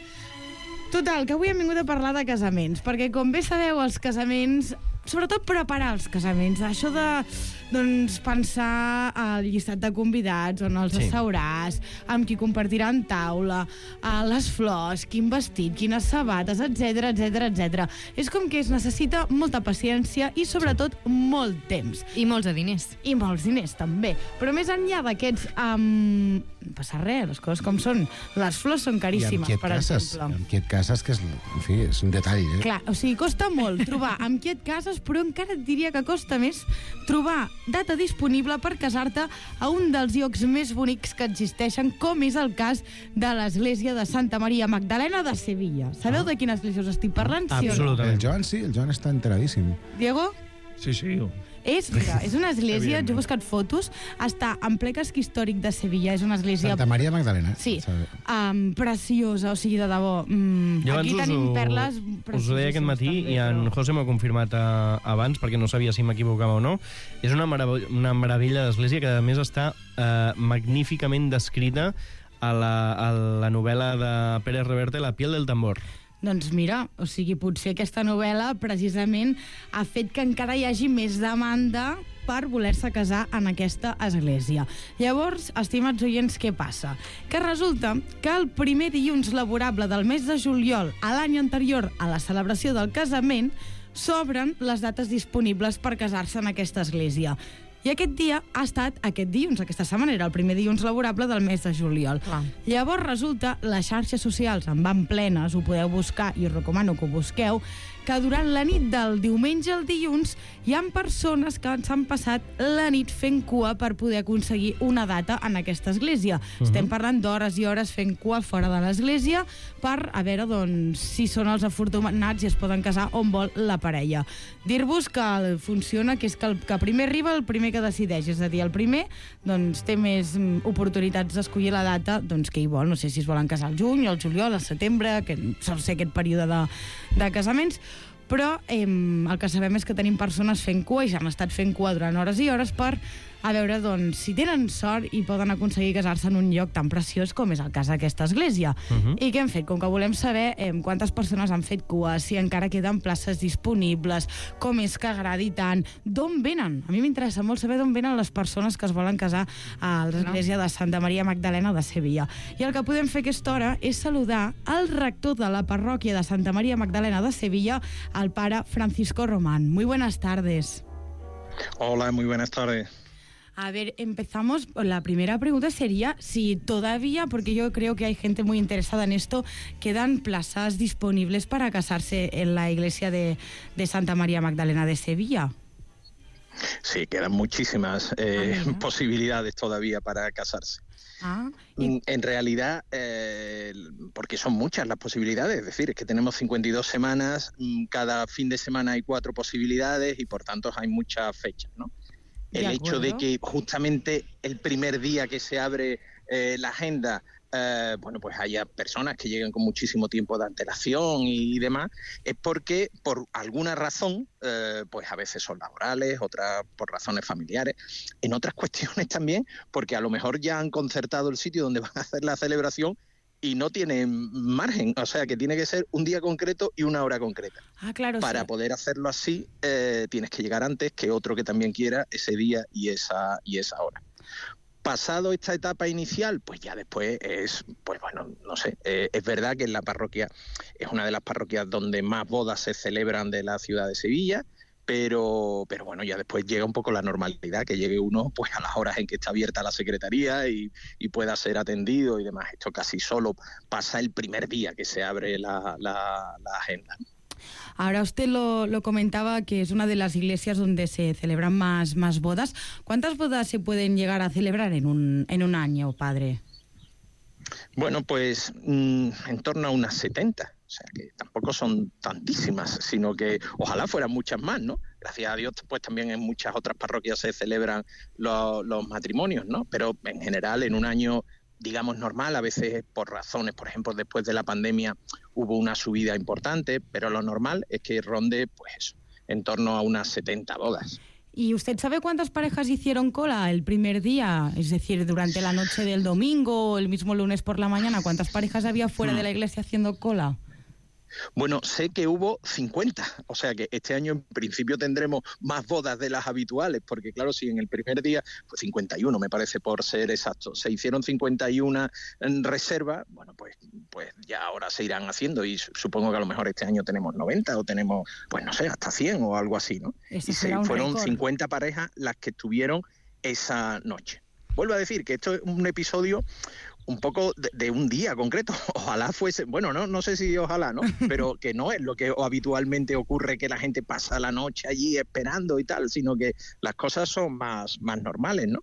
Total, que avui hem vingut a parlar de casaments, perquè com bé sabeu, els casaments, sobretot preparar els casaments, això de doncs, pensar al llistat de convidats, on els Sí. asseuràs, amb qui compartiran taula, a les flors, quin vestit, quines sabates, etc etc etc. És com que es necessita molta paciència i sobretot molt temps. I molts de diners. I molts diners, també. Però més enllà d'aquests... Um, no passa res, les coses com són. Les flors són I amb caríssimes, qui et per cases? exemple. Amb qui et cases, que és, en fi, és un detall, eh? Clar, o sigui, costa molt trobar amb qui et cases, però encara et diria que costa més trobar data disponible per casar-te a un dels llocs més bonics que existeixen, com és el cas de l'església de Santa Maria Magdalena de Sevilla. Sabeu de quina església us estic parlant? Sí o no? Absolutament. El Joan sí, el Joan està enteradíssim. Diego? Sí, sí. És, mira, és una església, Evidentment. jo he buscat fotos, està en ple casc històric de Sevilla, és una església... Santa Maria Magdalena. Sí, Sabe? um, preciosa, o sigui, de debò. Mm, Jo aquí abans tenim us ho, perles us ho deia aquest matí també, i en però- José m'ho ha confirmat uh, abans perquè no sabia si m'equivocava o no. És una, merav una meravella d'església que a més està uh, magníficament descrita a la, a la novel·la de Pérez Reverte, La piel del tambor. Doncs mira, o sigui, potser aquesta novel·la precisament ha fet que encara hi hagi més demanda per voler-se casar en aquesta església. Llavors, estimats oients, què passa? Que resulta que el primer dilluns laborable del mes de juliol a l'any anterior a la celebració del casament s'obren les dates disponibles per casar-se en aquesta església. I aquest dia ha estat aquest dilluns, aquesta setmana era el primer dilluns laborable del mes de juliol. Clar. Llavors resulta, les xarxes socials en van plenes, ho podeu buscar i us recomano que ho busqueu, que durant la nit del diumenge al dilluns hi ha persones que s'han passat la nit fent cua per poder aconseguir una data en aquesta església. Uh-huh. Estem parlant d'hores i hores fent cua fora de l'església per a veure doncs, si són els afortunats i es poden casar on vol la parella. Dir-vos que funciona, que és que el que primer arriba el primer que decideix, és a dir, el primer doncs, té més mm, oportunitats d'escollir la data doncs, que hi vol. No sé si es volen casar al juny, al juliol, al setembre, que sol ser aquest període de, de casaments, però eh, el que sabem és que tenim persones fent cua i s'han estat fent cua durant hores i hores per a veure doncs, si tenen sort i poden aconseguir casar-se en un lloc tan preciós com és el cas d'aquesta església. Uh-huh. I què hem fet? Com que volem saber eh, quantes persones han fet cua, si encara queden places disponibles, com és que agradi tant, d'on venen? A mi m'interessa molt saber d'on venen les persones que es volen casar a l'església de Santa Maria Magdalena de Sevilla. I el que podem fer a aquesta hora és saludar el rector de la parròquia de Santa Maria Magdalena de Sevilla, el pare Francisco Román. Muy buenas tardes. Hola, muy buenas tardes. A ver, empezamos. La primera pregunta sería si todavía, porque yo creo que hay gente muy interesada en esto, quedan plazas disponibles para casarse en la iglesia de, de Santa María Magdalena de Sevilla. Sí, quedan muchísimas eh, ah, posibilidades todavía para casarse. Ah, y... En realidad, eh, porque son muchas las posibilidades, es decir, es que tenemos cincuenta y dos semanas, cada fin de semana hay cuatro posibilidades y por tanto hay muchas fechas, ¿no? El hecho de que justamente el primer día que se abre eh, la agenda, eh, bueno, pues haya personas que lleguen con muchísimo tiempo de antelación y, y demás, es porque por alguna razón, eh, pues a veces son laborales, otras por razones familiares, en otras cuestiones también, porque a lo mejor ya han concertado el sitio donde van a hacer la celebración y no tienen margen, o sea que tiene que ser un día concreto y una hora concreta. Ah, claro. Para sí. poder hacerlo así, eh, tienes que llegar antes que otro que también quiera ese día y esa y esa hora. Pasado esta etapa inicial, pues ya después es, pues bueno, no sé, eh, es verdad que en la parroquia es una de las parroquias donde más bodas se celebran de la ciudad de Sevilla, pero pero bueno, ya después llega un poco la normalidad, que llegue uno pues a las horas en que está abierta la secretaría y, y pueda ser atendido y demás. Esto casi solo pasa el primer día que se abre la, la, la agenda. Ahora usted lo, lo comentaba, que es una de las iglesias donde se celebran más, más bodas. ¿Cuántas bodas se pueden llegar a celebrar en un, en un año, padre? Bueno, pues mmm, en torno a unas setenta. O sea, que tampoco son tantísimas, sino que ojalá fueran muchas más, ¿no? Gracias a Dios, pues también en muchas otras parroquias se celebran los, los matrimonios, ¿no? Pero en general, en un año, digamos, normal, a veces por razones, por ejemplo, después de la pandemia hubo una subida importante, pero lo normal es que ronde, pues eso, en torno a unas setenta bodas. ¿Y usted sabe cuántas parejas hicieron cola el primer día? Es decir, durante la noche del domingo o el mismo lunes por la mañana, ¿cuántas parejas había fuera de la iglesia haciendo cola? Bueno, sé que hubo cincuenta, o sea que este año en principio tendremos más bodas de las habituales, porque claro, si en el primer día, pues cincuenta y uno me parece por ser exacto, se hicieron cincuenta y una en reserva, bueno, pues, pues ya ahora se irán haciendo y supongo que a lo mejor este año tenemos noventa o tenemos, pues no sé, hasta cien o algo así, ¿no? Eso y se, fueron récord. cincuenta parejas las que estuvieron esa noche. Vuelvo a decir que esto es un episodio un poco de, de un día concreto. Ojalá fuese, bueno, no no sé si ojalá, ¿no? Pero que no es lo que habitualmente ocurre, que la gente pasa la noche allí esperando y tal, sino que las cosas son más, más normales, ¿no?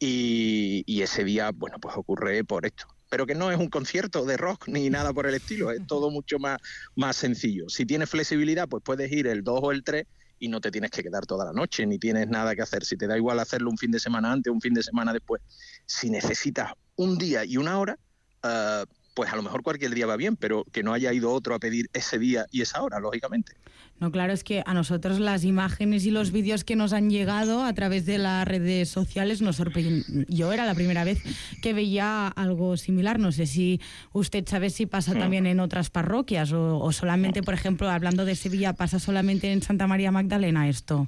Y, y ese día, bueno, pues ocurre por esto. Pero que no es un concierto de rock ni nada por el estilo, es todo mucho más, más sencillo. Si tienes flexibilidad, pues puedes ir el dos o el tres y no te tienes que quedar toda la noche, ni tienes nada que hacer. Si te da igual hacerlo un fin de semana antes, un fin de semana después, si necesitas un día y una hora, uh, pues a lo mejor cualquier día va bien, pero que no haya ido otro a pedir ese día y esa hora, lógicamente. No, claro, es que a nosotros las imágenes y los vídeos que nos han llegado a través de las redes sociales nos sorprenden. Yo era la primera vez que veía algo similar. No sé si usted sabe si pasa también en otras parroquias o, o solamente, por ejemplo, hablando de Sevilla, pasa solamente en Santa María Magdalena esto.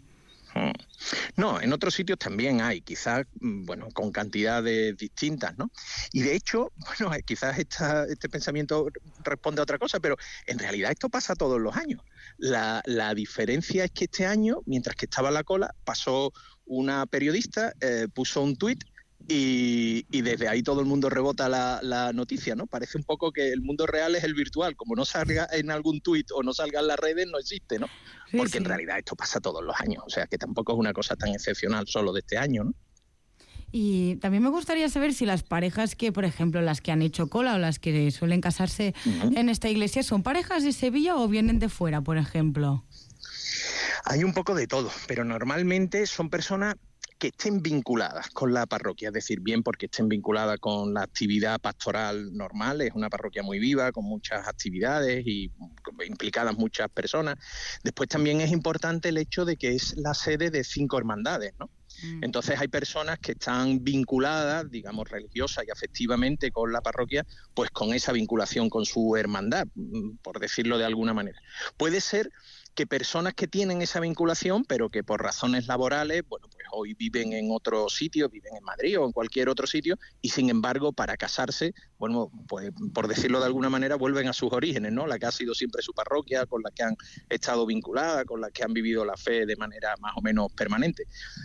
No, en otros sitios también hay, quizás, bueno, con cantidades distintas, ¿no? Y de hecho, bueno, quizás esta, este pensamiento responde a otra cosa, pero en realidad esto pasa todos los años. La, la diferencia es que este año, mientras que estaba la cola, pasó una periodista, eh, puso un tuit y, y desde ahí todo el mundo rebota la, la noticia, ¿no? Parece un poco que el mundo real es el virtual, como no salga en algún tuit o no salga en las redes, no existe, ¿no? Sí, Porque sí. en realidad esto pasa todos los años, o sea que tampoco es una cosa tan excepcional solo de este año, ¿no? Y también me gustaría saber si las parejas que, por ejemplo, las que han hecho cola o las que suelen casarse uh-huh. en esta iglesia, ¿son parejas de Sevilla o vienen de fuera, por ejemplo? Hay un poco de todo, pero normalmente son personas que estén vinculadas con la parroquia, es decir, bien porque estén vinculadas con la actividad pastoral normal, es una parroquia muy viva, con muchas actividades y implicadas muchas personas. Después también es importante el hecho de que es la sede de cinco hermandades, ¿no? Mm. Entonces hay personas que están vinculadas, digamos, religiosa y afectivamente con la parroquia, pues con esa vinculación con su hermandad, por decirlo de alguna manera. Puede ser que personas que tienen esa vinculación, pero que por razones laborales, bueno, pues hoy viven en otro sitio, viven en Madrid o en cualquier otro sitio, y sin embargo, para casarse, bueno, pues por decirlo de alguna manera, vuelven a sus orígenes, ¿no? La que ha sido siempre su parroquia, con la que han estado vinculadas, con la que han vivido la fe de manera más o menos permanente. Después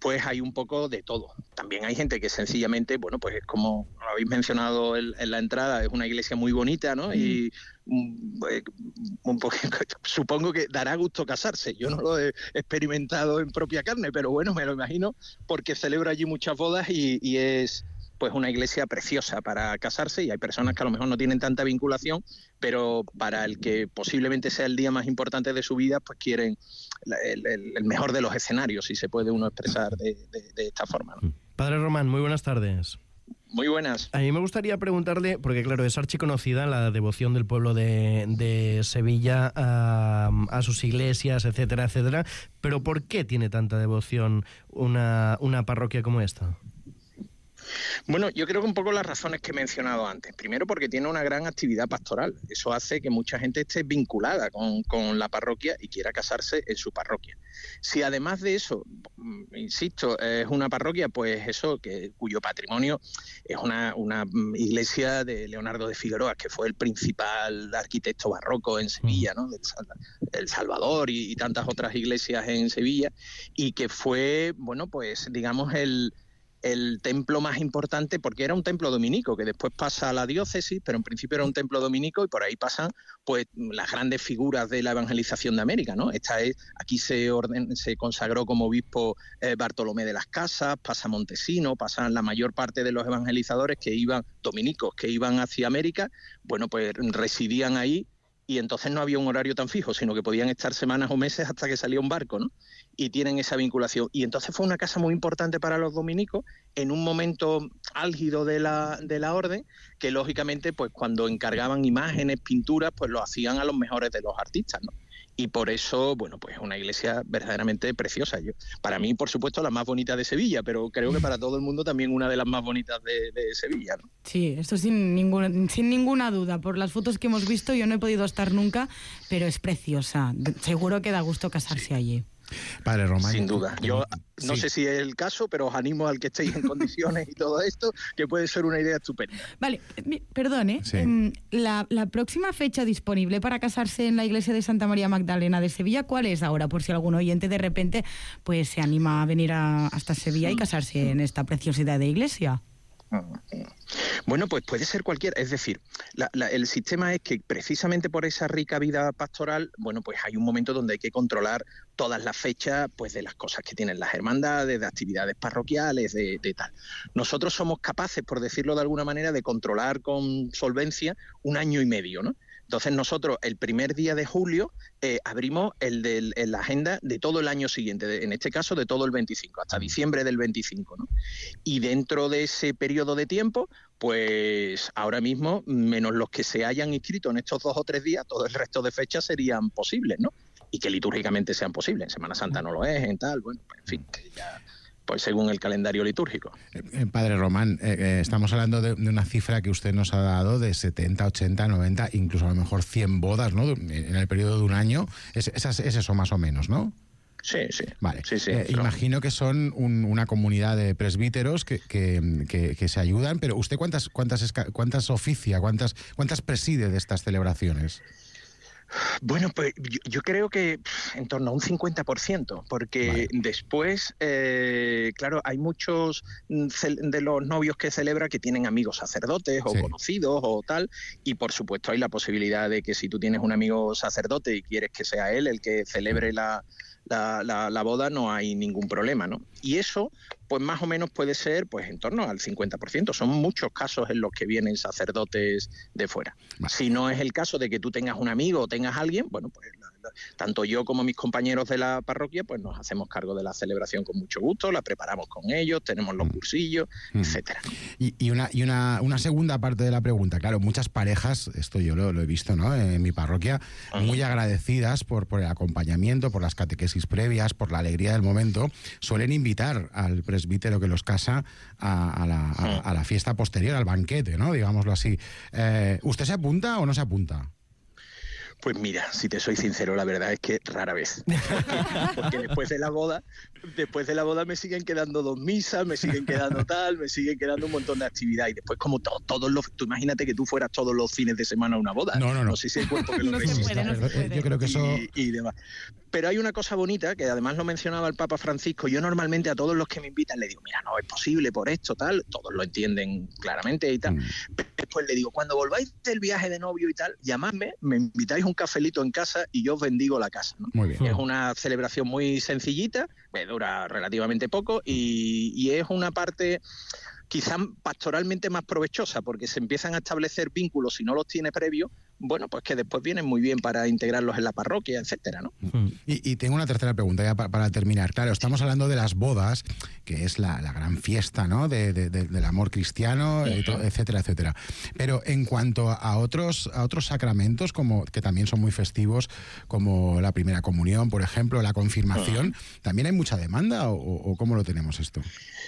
pues hay un poco de todo. También hay gente que sencillamente, bueno, pues es como lo habéis mencionado en, en la entrada, es una iglesia muy bonita, ¿no? Mm. Y un, un poco, supongo que dará gusto casarse. Yo no lo he experimentado en propia carne, pero bueno, me lo imagino, porque celebro allí muchas bodas y, y es pues una iglesia preciosa para casarse, y hay personas que a lo mejor no tienen tanta vinculación, pero para el que posiblemente sea el día más importante de su vida, pues quieren el, el, el mejor de los escenarios, si se puede uno expresar de, de, de esta forma, ¿no? Padre Román, muy buenas tardes. Muy buenas. A mí me gustaría preguntarle, porque claro, es archiconocida la devoción del pueblo de, de Sevilla a, a sus iglesias, etcétera, etcétera, pero ¿por qué tiene tanta devoción una, una parroquia como esta? Bueno, yo creo que un poco las razones que he mencionado antes. Primero, porque tiene una gran actividad pastoral. Eso hace que mucha gente esté vinculada con, con la parroquia y quiera casarse en su parroquia. Si además de eso, insisto, es una parroquia, pues eso, que cuyo patrimonio es una, una iglesia de Leonardo de Figueroa, que fue el principal arquitecto barroco en Sevilla, ¿no? Del El Salvador y, y tantas otras iglesias en Sevilla, y que fue, bueno, pues digamos el... el templo más importante, porque era un templo dominico que después pasa a la diócesis, pero en principio era un templo dominico, y por ahí pasan pues las grandes figuras de la evangelización de América, ¿no? Esta es, aquí se orden, se consagró como obispo eh, Bartolomé de las Casas, pasa Montesino, pasan la mayor parte de los evangelizadores que iban, dominicos, que iban hacia América, bueno, pues residían ahí, y entonces no había un horario tan fijo, sino que podían estar semanas o meses hasta que salía un barco, ¿no? Y tienen esa vinculación. Y entonces fue una casa muy importante para los dominicos en un momento álgido de la, de la orden, que lógicamente, pues cuando encargaban imágenes, pinturas, pues lo hacían a los mejores de los artistas, ¿no? Y por eso, bueno, pues es una iglesia verdaderamente preciosa. Yo, para mí, por supuesto, la más bonita de Sevilla, pero creo que para todo el mundo también una de las más bonitas de, de Sevilla, ¿no? Sí, esto sin ninguna, sin ninguna duda. Por las fotos que hemos visto, yo no he podido estar nunca, pero es preciosa. Seguro que da gusto casarse sí. allí. Padre Román. Sin duda. Yo no sí. sé si es el caso, pero os animo al que estéis en condiciones y todo esto, que puede ser una idea estupenda. Vale, perdón, ¿eh? Sí. La, la próxima fecha disponible para casarse en la iglesia de Santa María Magdalena de Sevilla, ¿cuál es ahora? Por si algún oyente de repente pues se anima a venir a, hasta Sevilla y casarse en esta preciosidad de iglesia. Bueno, pues puede ser cualquiera. Es decir, la, la, el sistema es que precisamente por esa rica vida pastoral, bueno, pues hay un momento donde hay que controlar todas las fechas, pues de las cosas que tienen las hermandades, de actividades parroquiales, de, de tal. Nosotros somos capaces, por decirlo de alguna manera, de controlar con solvencia un año y medio, ¿no? Entonces nosotros el primer día de julio eh, abrimos el de el, la agenda de todo el año siguiente, de, en este caso de todo el veinticinco, hasta diciembre del veinticinco, ¿no? Y dentro de ese periodo de tiempo, pues ahora mismo, menos los que se hayan inscrito en estos dos o tres días, todo el resto de fechas serían posibles, ¿no? Y que litúrgicamente sean posibles. En Semana Santa no lo es, en tal, bueno, pues, en fin, que ya... pues según el calendario litúrgico. Eh, padre Román, eh, eh, estamos hablando de, de una cifra que usted nos ha dado de setenta, ochenta, noventa, incluso a lo mejor cien bodas, ¿no? En el periodo de un año. Es, es, es eso más o menos, ¿no? Sí, sí. Vale. Sí, sí, eh, pero... Imagino que son un, una comunidad de presbíteros que, que, que, que se ayudan, pero ¿usted cuántas, cuántas, cuántas oficia, cuántas, cuántas preside de estas celebraciones? Bueno, pues yo, yo creo que en torno a un cincuenta por ciento, porque vale. después, eh, claro, hay muchos de los novios que celebra que tienen amigos sacerdotes o sí. conocidos o tal, y por supuesto hay la posibilidad de que si tú tienes un amigo sacerdote y quieres que sea él el que celebre la, la, la, la boda, no hay ningún problema, ¿no? Y eso, pues más o menos puede ser pues en torno al cincuenta por ciento. Son muchos casos en los que vienen sacerdotes de fuera. Vale. Si no es el caso de que tú tengas un amigo o tengas a alguien, bueno, pues la, la, tanto yo como mis compañeros de la parroquia, pues nos hacemos cargo de la celebración con mucho gusto, la preparamos con ellos, tenemos los cursillos, mm. etcétera. Y, y, una, y una, una segunda parte de la pregunta, claro, muchas parejas, esto yo lo, lo he visto, ¿no?, en mi parroquia, uh-huh. muy agradecidas por, por el acompañamiento, por las catequesis previas, por la alegría del momento, suelen invitar al presbítero que los casa a, a, la, a, a la fiesta posterior, al banquete, ¿no?, digámoslo así. Eh, ¿Usted se apunta o no se apunta? Pues mira, si te soy sincero, la verdad es que rara vez. Porque después de la boda, después de la boda me siguen quedando dos misas, me siguen quedando tal, me siguen quedando un montón de actividades. Y después como to- todos los... Tú imagínate que tú fueras todos los fines de semana a una boda. No, no, no. No sé si el cuerpo que lo No se resiste. puede, no se puede. Yo creo que eso... y, y demás. Pero hay una cosa bonita, que además lo mencionaba el Papa Francisco. Yo normalmente a todos los que me invitan le digo, mira, no es posible por esto, tal. Todos lo entienden claramente y tal. Mm. Después le digo, cuando volváis del viaje de novio y tal, llamadme, me invitáis un cafelito en casa y yo os bendigo la casa, ¿no? Muy bien. Es una celebración muy sencillita, que dura relativamente poco y, y es una parte quizás pastoralmente más provechosa, porque se empiezan a establecer vínculos, si no los tiene previos, bueno, pues que después vienen muy bien para integrarlos en la parroquia, etcétera, ¿no? Y, y tengo una tercera pregunta ya para, para terminar. Claro, estamos hablando de las bodas, que es la, la gran fiesta, ¿no? De, de, de, del amor cristiano, y to- etcétera, etcétera. Pero en cuanto a otros, a otros sacramentos, como que también son muy festivos, como la primera comunión, por ejemplo, la confirmación, ¿también hay mucha demanda o, o cómo lo tenemos esto?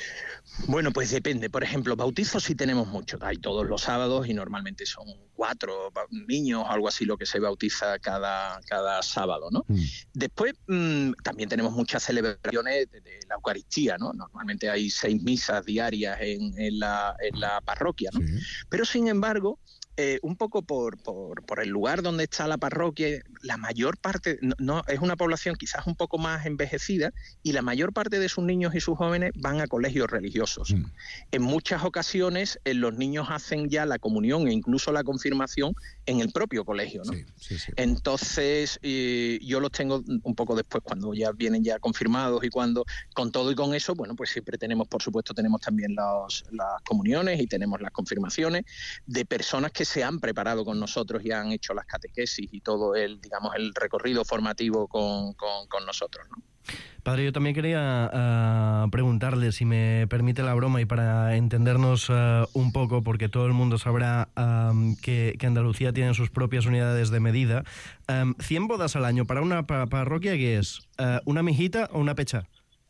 Bueno, pues depende. Por ejemplo, bautizos sí tenemos muchos. Hay todos los sábados y normalmente son cuatro ba- niños o algo así lo que se bautiza cada, cada sábado, ¿no? Mm. Después mm, también tenemos muchas celebraciones de, de la Eucaristía, ¿no? Normalmente hay seis misas diarias en, en, la, en la parroquia, ¿no? Sí. Pero sin embargo, eh, un poco por, por, por el lugar donde está la parroquia, la mayor parte, no, no es una población quizás un poco más envejecida y la mayor parte de sus niños y sus jóvenes van a colegios religiosos. Mm. En muchas ocasiones eh, los niños hacen ya la comunión e incluso la confirmación en el propio colegio, ¿no? Sí, sí, sí. Entonces, eh, yo los tengo un poco después, cuando ya vienen ya confirmados y cuando, con todo y con eso, bueno, pues siempre tenemos, por supuesto, tenemos también los, las comuniones y tenemos las confirmaciones de personas que se han preparado con nosotros y han hecho las catequesis y todo el, digamos, el recorrido formativo con, con, con nosotros, ¿no? Padre, yo también quería uh, preguntarle, si me permite la broma y para entendernos uh, un poco, porque todo el mundo sabrá um, que, que Andalucía tiene sus propias unidades de medida. Um, ¿cien bodas al año para una pa parroquia qué es? Uh, ¿Una mijita o una pecha?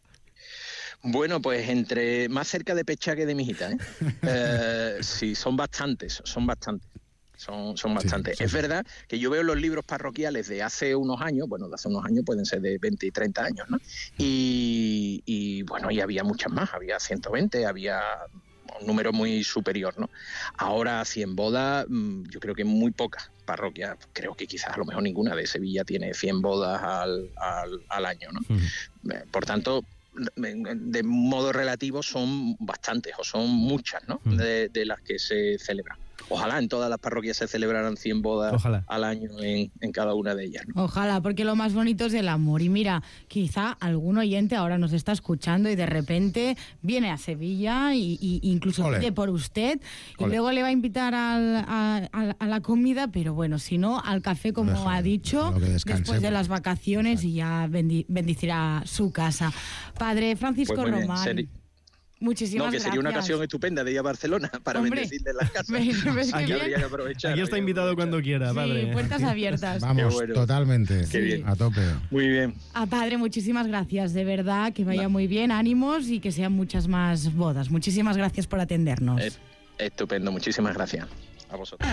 Bueno, pues entre más cerca de Pecha que de Mijita, ¿eh? eh sí, son bastantes, son bastantes. Son, son bastantes. Sí, sí, es verdad que yo veo los libros parroquiales de hace unos años, bueno, de hace unos años pueden ser de veinte y treinta años, ¿no? Y, y bueno, y había muchas más, había ciento veinte, había un número muy superior, ¿no? Ahora, cien bodas, yo creo que muy pocas parroquias, creo que quizás a lo mejor ninguna de Sevilla tiene cien bodas al, al, al año, ¿no? Uh-huh. Por tanto, de modo relativo son bastantes o son muchas, ¿no? Uh-huh. de, de las que se celebran. Ojalá en todas las parroquias se celebraran cien bodas Ojalá. al año en, en cada una de ellas, ¿no? Ojalá, porque lo más bonito es el amor. Y mira, quizá algún oyente ahora nos está escuchando y de repente viene a Sevilla y, y incluso Olé. pide por usted y Olé. luego le va a invitar al, a, a, a la comida, pero bueno, si no, al café, como Deja, ha dicho, después de las vacaciones. Exacto. Y ya bendi bendicirá su casa. Padre Francisco pues Román. Bien, muchísimas no, que gracias. Sería una ocasión estupenda de ir a Barcelona para Hombre, bendecirle las casas. ¿ves aquí habría que aprovechar. Aquí está invitado cuando quiera, padre. Sí, puertas abiertas. Vamos, bueno. totalmente. Qué bien. A tope. Muy bien. A padre, muchísimas gracias. De verdad, que vaya no. muy bien, ánimos y que sean muchas más bodas. Muchísimas gracias por atendernos. Es, estupendo, muchísimas gracias. A vosotros.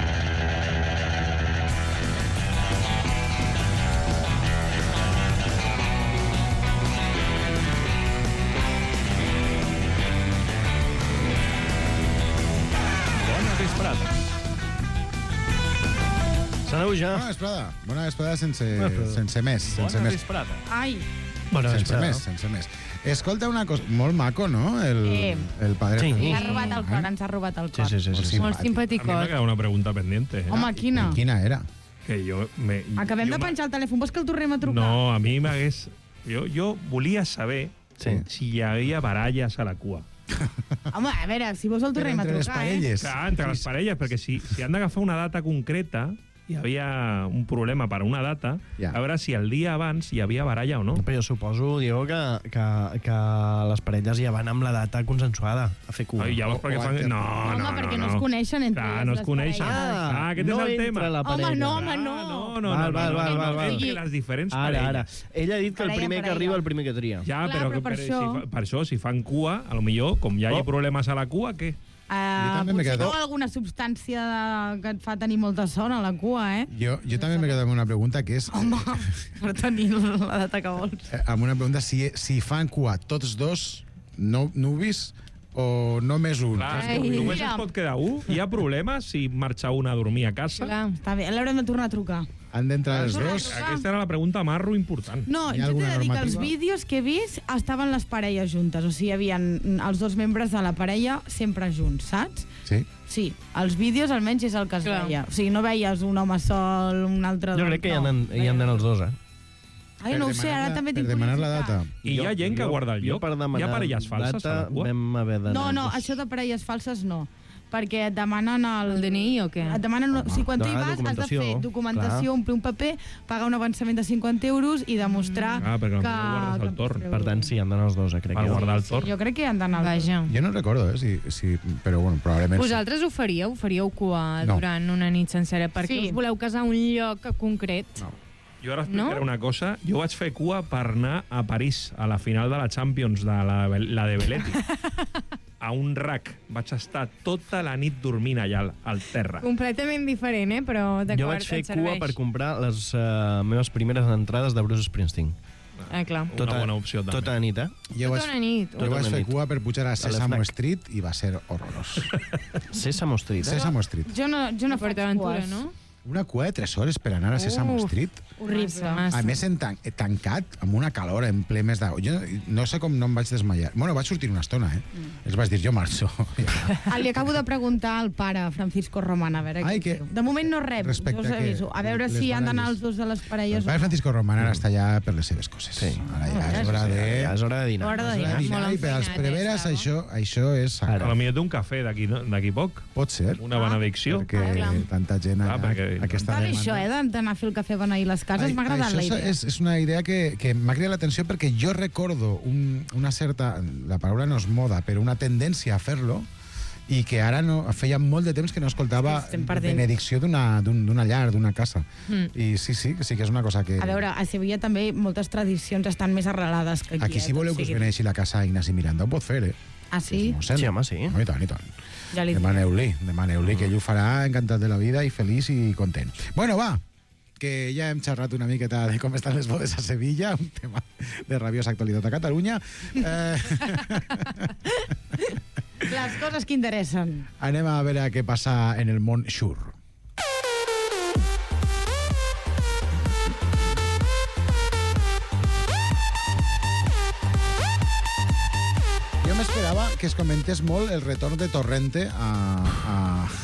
S'aneu ja? Bona vesprada. Bona vesprada sense, sense més. Sense Bona més. vesprada. Ai. Bona sense vesprada. més, sense més. Escolta una cosa, molt maco, no? El, Eh. el padre... Sí. Ens ha robat el cor, ens ha robat el cor. Sí, sí, sí, sí, sí. Molt A mí me ha simpaticot. quedado una pregunta pendiente. ¿eh? Home, quina? Quina era? Que yo me, Acabem yo de me- penjar el telèfon. Vols que el tornem a trucar? No, a mi m'hagués... Jo, jo volia saber Sí. si hi havia baralles a la cua. Home, a veure, si vols el Però tornem a entre les trucar, eh? parelles. Clar, entre les parelles, perquè si, si han d'agafar una data concreta, hi havia un problema per una data, Ja. a veure si el dia abans hi havia baralla o no. Però jo suposo, Diego, que, que, que les parelles ja van amb la data consensuada a fer cua. Ai, llavors perquè o fan... antes- No, Home, no, no. perquè no no es coneixen entre Clar, no les es coneixen. parelles. Ah, aquest no és el entra tema. la Home, parella. no, home, Ah, no. no, no, Val, no, val, no, val, no, val, no, val. entre les diferents Ara, parelles. ara. Ella ha dit que el Parella, primer que parella. arriba, el primer que tria. Ja, Clar, però, però per que, això- Si, fa- per això, si fan cua, a lo millor, com ja hi ha Oh. problemes a la cua, què? Uh, també m'he potser quedat- o alguna substància de, que et fa tenir molta son a la cua, eh? Jo, jo també m'he quedat amb una pregunta que és... Home, per tenir la data que vols. Eh, amb una pregunta, si, si fan cua tots dos no, nuvis o només un? Clar, és Ai, que només mira. es pot quedar un. Hi ha problemes si marxa una a dormir a casa? Clar, està bé, l'haurem de tornar a trucar. Han d'entrar els dos? Aquesta era la pregunta marro important. No, Hi ha jo t'he alguna de dir que els normativa? vídeos que he vist estaven les parelles juntes, o sigui, hi havia els dos membres de la parella sempre junts, saps? Sí. Sí, els vídeos almenys és el que es Clar. veia. O sigui, no veies un home sol, un altre... Jo crec que hi no. han, hi han d'anar els dos, eh? Ai, no ho sé, ara també Per tinc demanar la data. curiositat. I hi ha gent que guarda el Jo lloc. per Hi demanar ha parelles falses a la data cua? vam haver d'anar No, no, els dos. això de parelles falses no. Perquè et demanen el... El D N I o què? Et demanen... O sigui, quan tu hi demanar vas, has de documentació, fer documentació, clar. omplir un paper, pagar un avançament de cinquanta euros i demostrar Ah, perquè que... potser guardes el que torn. pots Per tant, sí, han d'anar els dos, eh, crec Per jo. guardar el Sí, torn. jo crec que hi han d'anar els dos. Vaja. Jo no recordo, eh, si, si, però bueno, probablement sí. Vosaltres ho faríeu? Faríeu cua No. durant una nit sencera? Perquè Sí. us voleu casar a un lloc concret? No. Jo ara explicaré No? una cosa. Jo vaig fer cua per anar a París, a la final de la Champions, de la, la de Belletti. A un rack. Vaig estar tota la nit dormint allà al, al terra. Completament diferent, eh? Però d'acord, Jo vaig fer et cua serveix. per comprar les uh, meves primeres entrades de Bruce Springsteen. Ah, clar. Una bona opció, també. Tota la nit, eh? Jo vaig, Tota una nit. jo Tota vaig una fer nit. cua per pujar a A Sesame l'Fnac. Street i va ser horrorós. Sesame Street, eh? Sesame Street. Jo no, jo no faig PortAventura, cues. no? Una cua de tres hores per anar a Sesame Uf. Street. Horrible. Massa, massa. A més, en tan, tancat, amb una calor en ple mes d'agost. Jo no sé com no em vaig desmaiar. Bueno, vaig sortir una estona, eh? Mm. Els vaig dir, jo marxo. Ah, li acabo de preguntar al pare, Francisco Román, a veure Ai, què que- diu. De moment no rep, Respecte jo us a què? aviso. A veure Les si han d'anar baralles. els dos de les parelles. El pare Francisco Román ara està ja per les seves coses. Sí. Ara ja és hora de... Ja és hora de dinar. Hora de és hora de dinar. dinar Molt i per als enfeinat, preveres eh, això, això és A sagrat. la millor té un cafè d'aquí no? d'aquí poc. Pot ser, Una benedicció. perquè Ah, clar. tanta gent Ah, allà, perquè- aquesta Està bé demanda... això, eh, d'anar a fer el cafè beneir les cases. Ai, M'ha agradat això la és- idea. És, és una idea que, que m'ha cridat l'atenció perquè jo recordo un, una certa... La paraula no és moda, però una tendència a fer-lo i que ara no, feia molt de temps que no escoltava Estem perdent. benedicció d'una d'un- d'una llar, d'una casa. Mm. I sí, sí, sí que és una cosa que... A veure, a Sevilla també moltes tradicions estan més arrelades que aquí. Aquí, si eh, voleu tot que us sigui- beneixi la casa a Ignasi Miranda, ho pot fer, eh? Ah, sí? No sé, Sí, home, sí. No, i tant, i tant. Ja li dic. Demaneu-li, demaneu-li, que ell ho farà encantat de la vida i feliç i content. Bueno, va, que ja hem xerrat una miqueta de com estan les bodes a Sevilla, un tema de rabiosa actualitat a Catalunya. Eh, Les coses que interessen. anem a veure què passa en el món xur. Jo m'esperava que es comentés molt el retorn de Torrente a... a...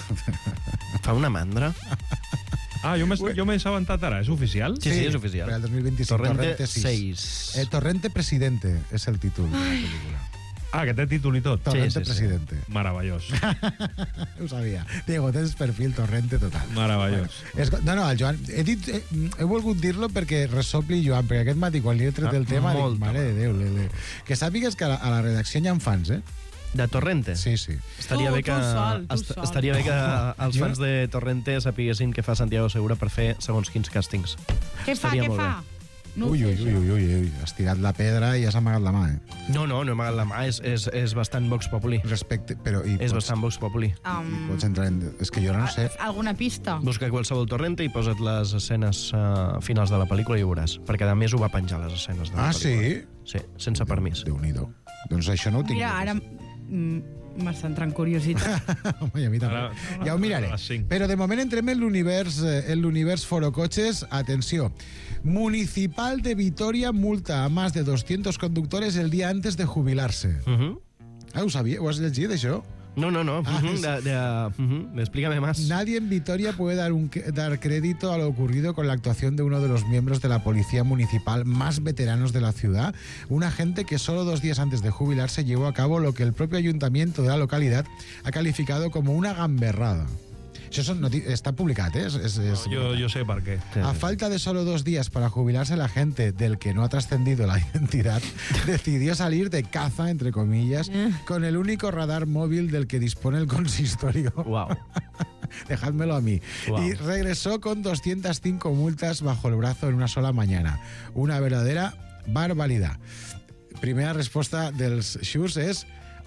Fa una mandra. Ah, jo m'he jo m'he assabentat ara. És oficial? Sí, sí, és oficial. Per al dos mil vint-i-cinc, Torrente Torrente sis. seis. Eh, Torrente Presidente és el títol de la pel·lícula. Ah, que té títol i tot. Torrente sí, sí. Presidente. Meravellós. Ho sabia. Diego, tens perfil Torrente total. Meravellós. És, no, no, el Joan... He, dit, he, he volgut dir-lo perquè ressopli Joan, perquè aquest matí, quan li he tret Ah, el tema, dic, molta mare de Déu, lele. Que sàpigues que a la, a la redacció hi ha fans, eh? De Torrente? Sí, sí. Estaria Tu, bé que, tu sol, tu est- sol. estaria bé que els Jo- fans de Torrente sapiguessin què fa Santiago Segura per fer segons quins càstings. Què fa, Estaria què molt fa? No ho ui, sé, ui, això. ui, ui, ui, has tirat la pedra i has amagat la mà, eh? No, no, no he amagat la mà, és, és, és bastant Vox Populi. Respecte, però... I És pots, bastant Vox Populi. i Um, pots entrar en... És que jo no sé... alguna pista? Busca qualsevol Torrente i posa't les escenes uh, finals de la pel·lícula i ho veuràs. Perquè a més ho va penjar, les escenes de la Ah, pel·lícula. sí? Sí, sense permís. Déu-n'hi-do. Doncs això no ho tinc. Mira, ara mm, m'està entrant curiositat. Home, i a mi també. Ara- Ja ho miraré. a les cinc. Però de moment entrem en l'univers eh, en l'univers Forocoches. Atenció. Municipal de Vitoria multa a más de doscientos conductores el día antes de jubilarse. Uh -huh. Ah, ho sabia? Ho has llegit, això? No, no, no. Ah, Uh -huh. es- de, de, uh -huh. Explícame más. Nadie en Vitoria puede dar, un, dar crédito a lo ocurrido con la actuación de uno de los miembros de la policía municipal más veteranos de la ciudad, un agente que solo dos días antes de jubilarse llevó a cabo lo que el propio ayuntamiento de la localidad ha calificado como una gamberrada. Això són noti- està publicat, eh? És, és, és Jo, jo sé per què. A falta de solo dos días para jubilarse, la gente del que no ha trascendido la identidad decidió salir de caza, entre comillas, con el único radar móvil del que dispone el consistorio. Uau. Dejádmelo a mí. Wow. Y regresó con doscientas cinco multas bajo el brazo en una sola mañana. Una verdadera barbaridad. Primera respuesta dels xurs és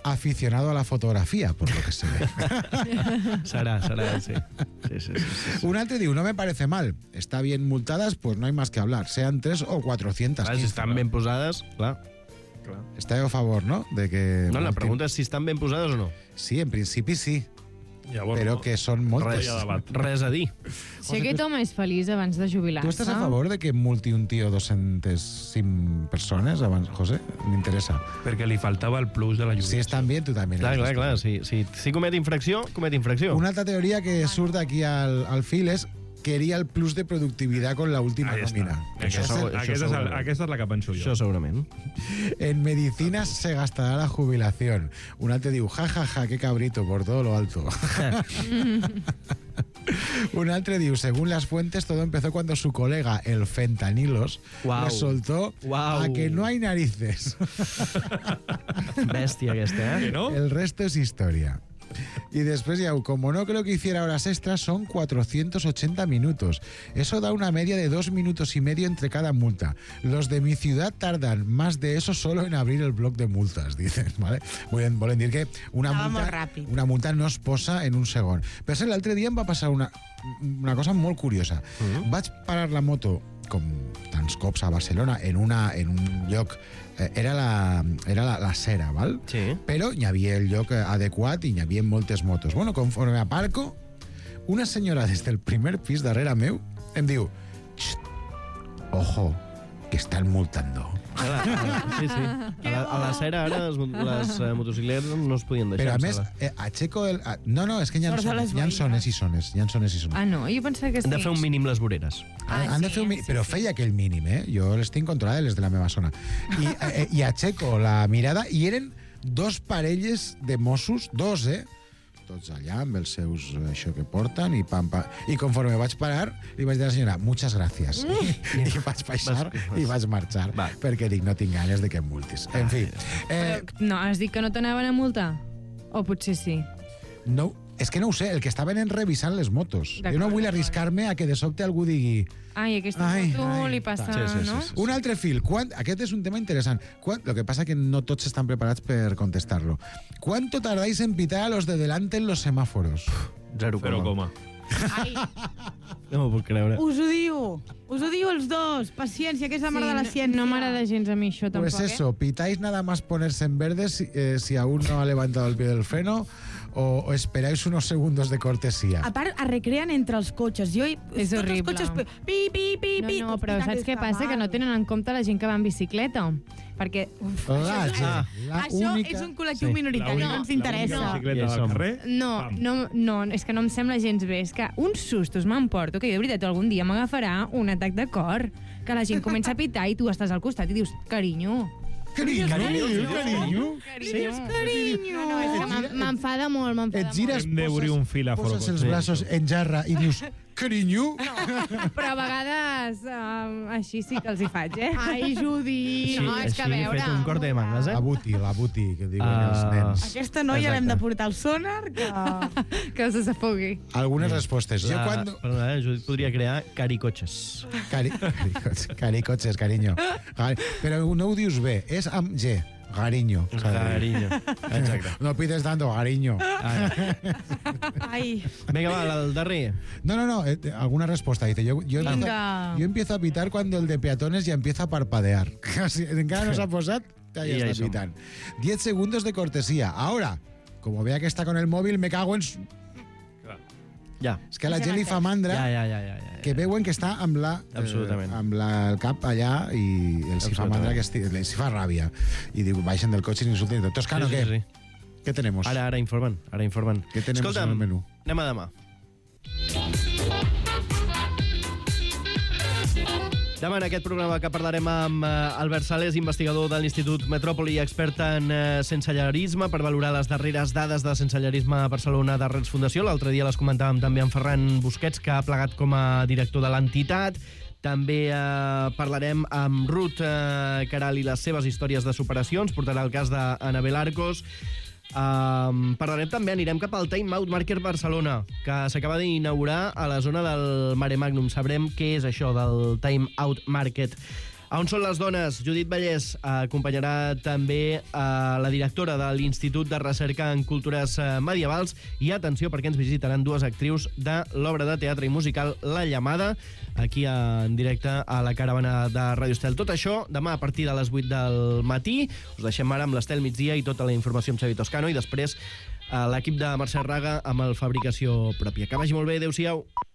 aficionado a la fotografía, por lo que se ve. serà, serà, sí. Sí, sí, sí, sí, sí. Un altre diu, no me parece mal. Está bien multadas, pues no hay más que hablar. Sean tres o cuatrocientas. Clar, si estan ben posades, clar. Está a favor, ¿no? De que No, la pregunta és si estan ben posades o no. Sí, en principi sí. Llavors, Però no. que són moltes. Res, res a dir. Si aquest home és feliç abans de jubilar-se... ¿Tú estás a favor de que multi un tío doscientas cinco personas? Abans, José, m'interessa. Perquè li faltava el plus de la jubilació. Si están bien, tú también. Clar, eres clar, esto. clar. Si, si, si comet infracció, comet infracció. Una altra teoria que surt aquí al, al fil és quería el plus de productividad con la última Ahí està. nómina. Això Aquesta, segur- això aquesta, és el, segurament. aquesta és la que penso jo. Això segurament. En medicinas se gastará la jubilación. Un altre diu, ja, ja, ja, qué cabrito, por todo lo alto. Un altre diu, según las fuentes, todo empezó cuando su colega, el Fentanilos, Uau. le soltó Uau. a que no hay narices. Bèstia aquesta, eh? Que no? El resto es historia. Y después ya, como no creo que hiciera horas extras, son cuatrocientos ochenta minutos. Eso da una media de dos minutos y medio entre cada multa. Los de mi ciudad tardan más de eso solo en abrir el bloc de multas, dicen, ¿vale? Volen, volen dir que una Anava molt multa, ràpid. una multa no es posa en un segon. Però sí, l'altre dia em va passar una, una cosa molt curiosa. Mhm. Vaig parar la moto, com tants cops a Barcelona, en, una, en un lloc... Eh, era la, era la, la Cera, val? Sí. Però hi havia el lloc adequat i hi havia moltes motos. Bueno, conforme aparco, una senyora des del primer pis darrere meu em diu, "Xt, ojo, que están multando". A la, a la, sí, sí. A la, a la Cera ara les, les uh, motocicletes no es podien deixar. Però a em més, sembla. eh, aixeco el... a- no, no, és que hi ha Sort de zones, les hi ha veïnes. zones i zones, hi ha zones i zones. Ah, no? Jo pensava que Hem de fer un mínim les voreres. Ah, Han de sí, fer un, mi- sí, però sí. feia aquell mínim, eh? Jo les tinc controlades, les de la meva zona. I, eh, i aixeco la mirada i eren dos parelles de Mossos, dos, eh? Tots allà, amb els seus, eh, això que porten, i pam, pam. I conforme vaig parar, li vaig dir a la senyora, muchas gracias. I, i vaig baixar Vas- i vaig marxar, Va. perquè dic, no tinc ganes de que em multis. En fi, eh, Però, no, has dit que no t'anaven a multar? O potser sí? no, és que no ho sé, el que estaven en revisant les motos. Jo no D'acord, vull d'acord. arriscar-me a que de sobte algú digui... Ai, aquesta Ai, foto ai, li passa, sí, sí, sí, no? sí. Un altre fil. Quan, aquest és un tema interessant. Quan, lo que pasa que no tots estan preparats per contestar-lo. ¿Cuánto tardáis en pitar a los de delante en los semáforos? Zero Però coma. coma. Ai, No m'ho puc creure. us ho diu. Us ho diu els dos. Paciència, que és la mare de la no- ciència. No m'agrada gens a mi això, tampoc, Pues eso, pitáis nada más ponerse en verde si, eh, si aún no ha levantado el pie del freno o, o esperáis unos segundos de cortesía. A part, es recreen entre els cotxes. Jo, hi- És tots horrible. Els cotxes, pi, pi, pi, No, pi. no, però saps què passa? Que no tenen en compte la gent que va en bicicleta. Perquè... La, gent, Ah. la Això única... és un col·lectiu Sí. minoritari, no ens interessa. La bicicleta I del som. carrer... No, pam. no, no, és que no em sembla gens bé. És que uns sustos m'emporto que jo, de veritat, algun dia m'agafarà un atac de cor. Que la gent comença a pitar i tu estàs al costat i dius, carinyo. Carinyo, carinyo, carinyo. Carinyo. Carinyo. No, no, és que m'en- m'enfada molt, m'enfada Et gires, Hem d'obrir un fil a poses Forcos. els braços en jarra i dius, carinyo. molt. Però a vegades uh, així sí que els hi faig, eh? Ai, Judit. Així, No, és que així a li he veure. fet un corte de mangas, La eh? buti, la buti, que diuen Ah. els nens. Aquesta noia Exacte. l'hem de portar al sonar, que... Que se s'afogui. Algunes respostes. Jo La, quan... Perdona, eh? Judit podria crear caricotxes. Cari... Caricoches, caricoches, carinyo. Gari- Però no ho dius bé, és amb G. Garinyo. Carinyo. Exacte. No pides tanto, garinyo. Ah, Ai, vinga, va, el darrer. No, no, no, eh, alguna respuesta. Dice, yo, yo, empiezo, Vinga. yo empiezo a pitar cuando el de peatones ya empieza a parpadear. Casi, encara no s'ha posat, ja, I ja ja hi està som. pitant. diez segundos de cortesía. Ahora, como vea que está con el móvil, me cago en... su- Ja. És que a la gent li fa mandra Ja, ja, ja, ja, ja. que veuen que està amb la... Absolutament. Eh, amb la, el cap allà i els hi fa Absolutament. mandra, que esti, els hi fa ràbia. I diu, baixen del cotxe i insulten i tot. Toscano, Sí, què? sí, sí. ¿Qué tenemos? Ara, ara informen, ara informen. Què tenemos Escolta'm, en el menú? anem a demà. Demà en aquest programa que parlarem amb eh, Albert Sales, investigador de l'Institut Metròpoli i expert en eh, sensellarisme, per valorar les darreres dades de sensellarisme a Barcelona d'Arrels Fundació. L'altre dia les comentàvem també amb Ferran Busquets, que ha plegat com a director de l'entitat. També eh, parlarem amb Ruth eh, Caral i les seves històries de superacions. Portarà el cas d'Anabel Arcos. Um, parlarem també, anirem cap al Time Out Market Barcelona, que s'acaba d'inaugurar a la zona del Mare Magnum. Sabrem què és això del Time Out Market. A On són les dones? Judit Vallès acompanyarà també a la directora de l'Institut de Recerca en Cultures Medievals i atenció perquè ens visitaran dues actrius de l'obra de teatre i musical La Llamada, aquí en directe a la caravana de Ràdio Estel. Tot això demà a partir de les vuit del matí. Us deixem ara amb l'Estel Migdia i tota la informació amb Xavi Toscano i després l'equip de Mercè Raga amb el Fabricació Pròpia. Que vagi molt bé, adeu-siau.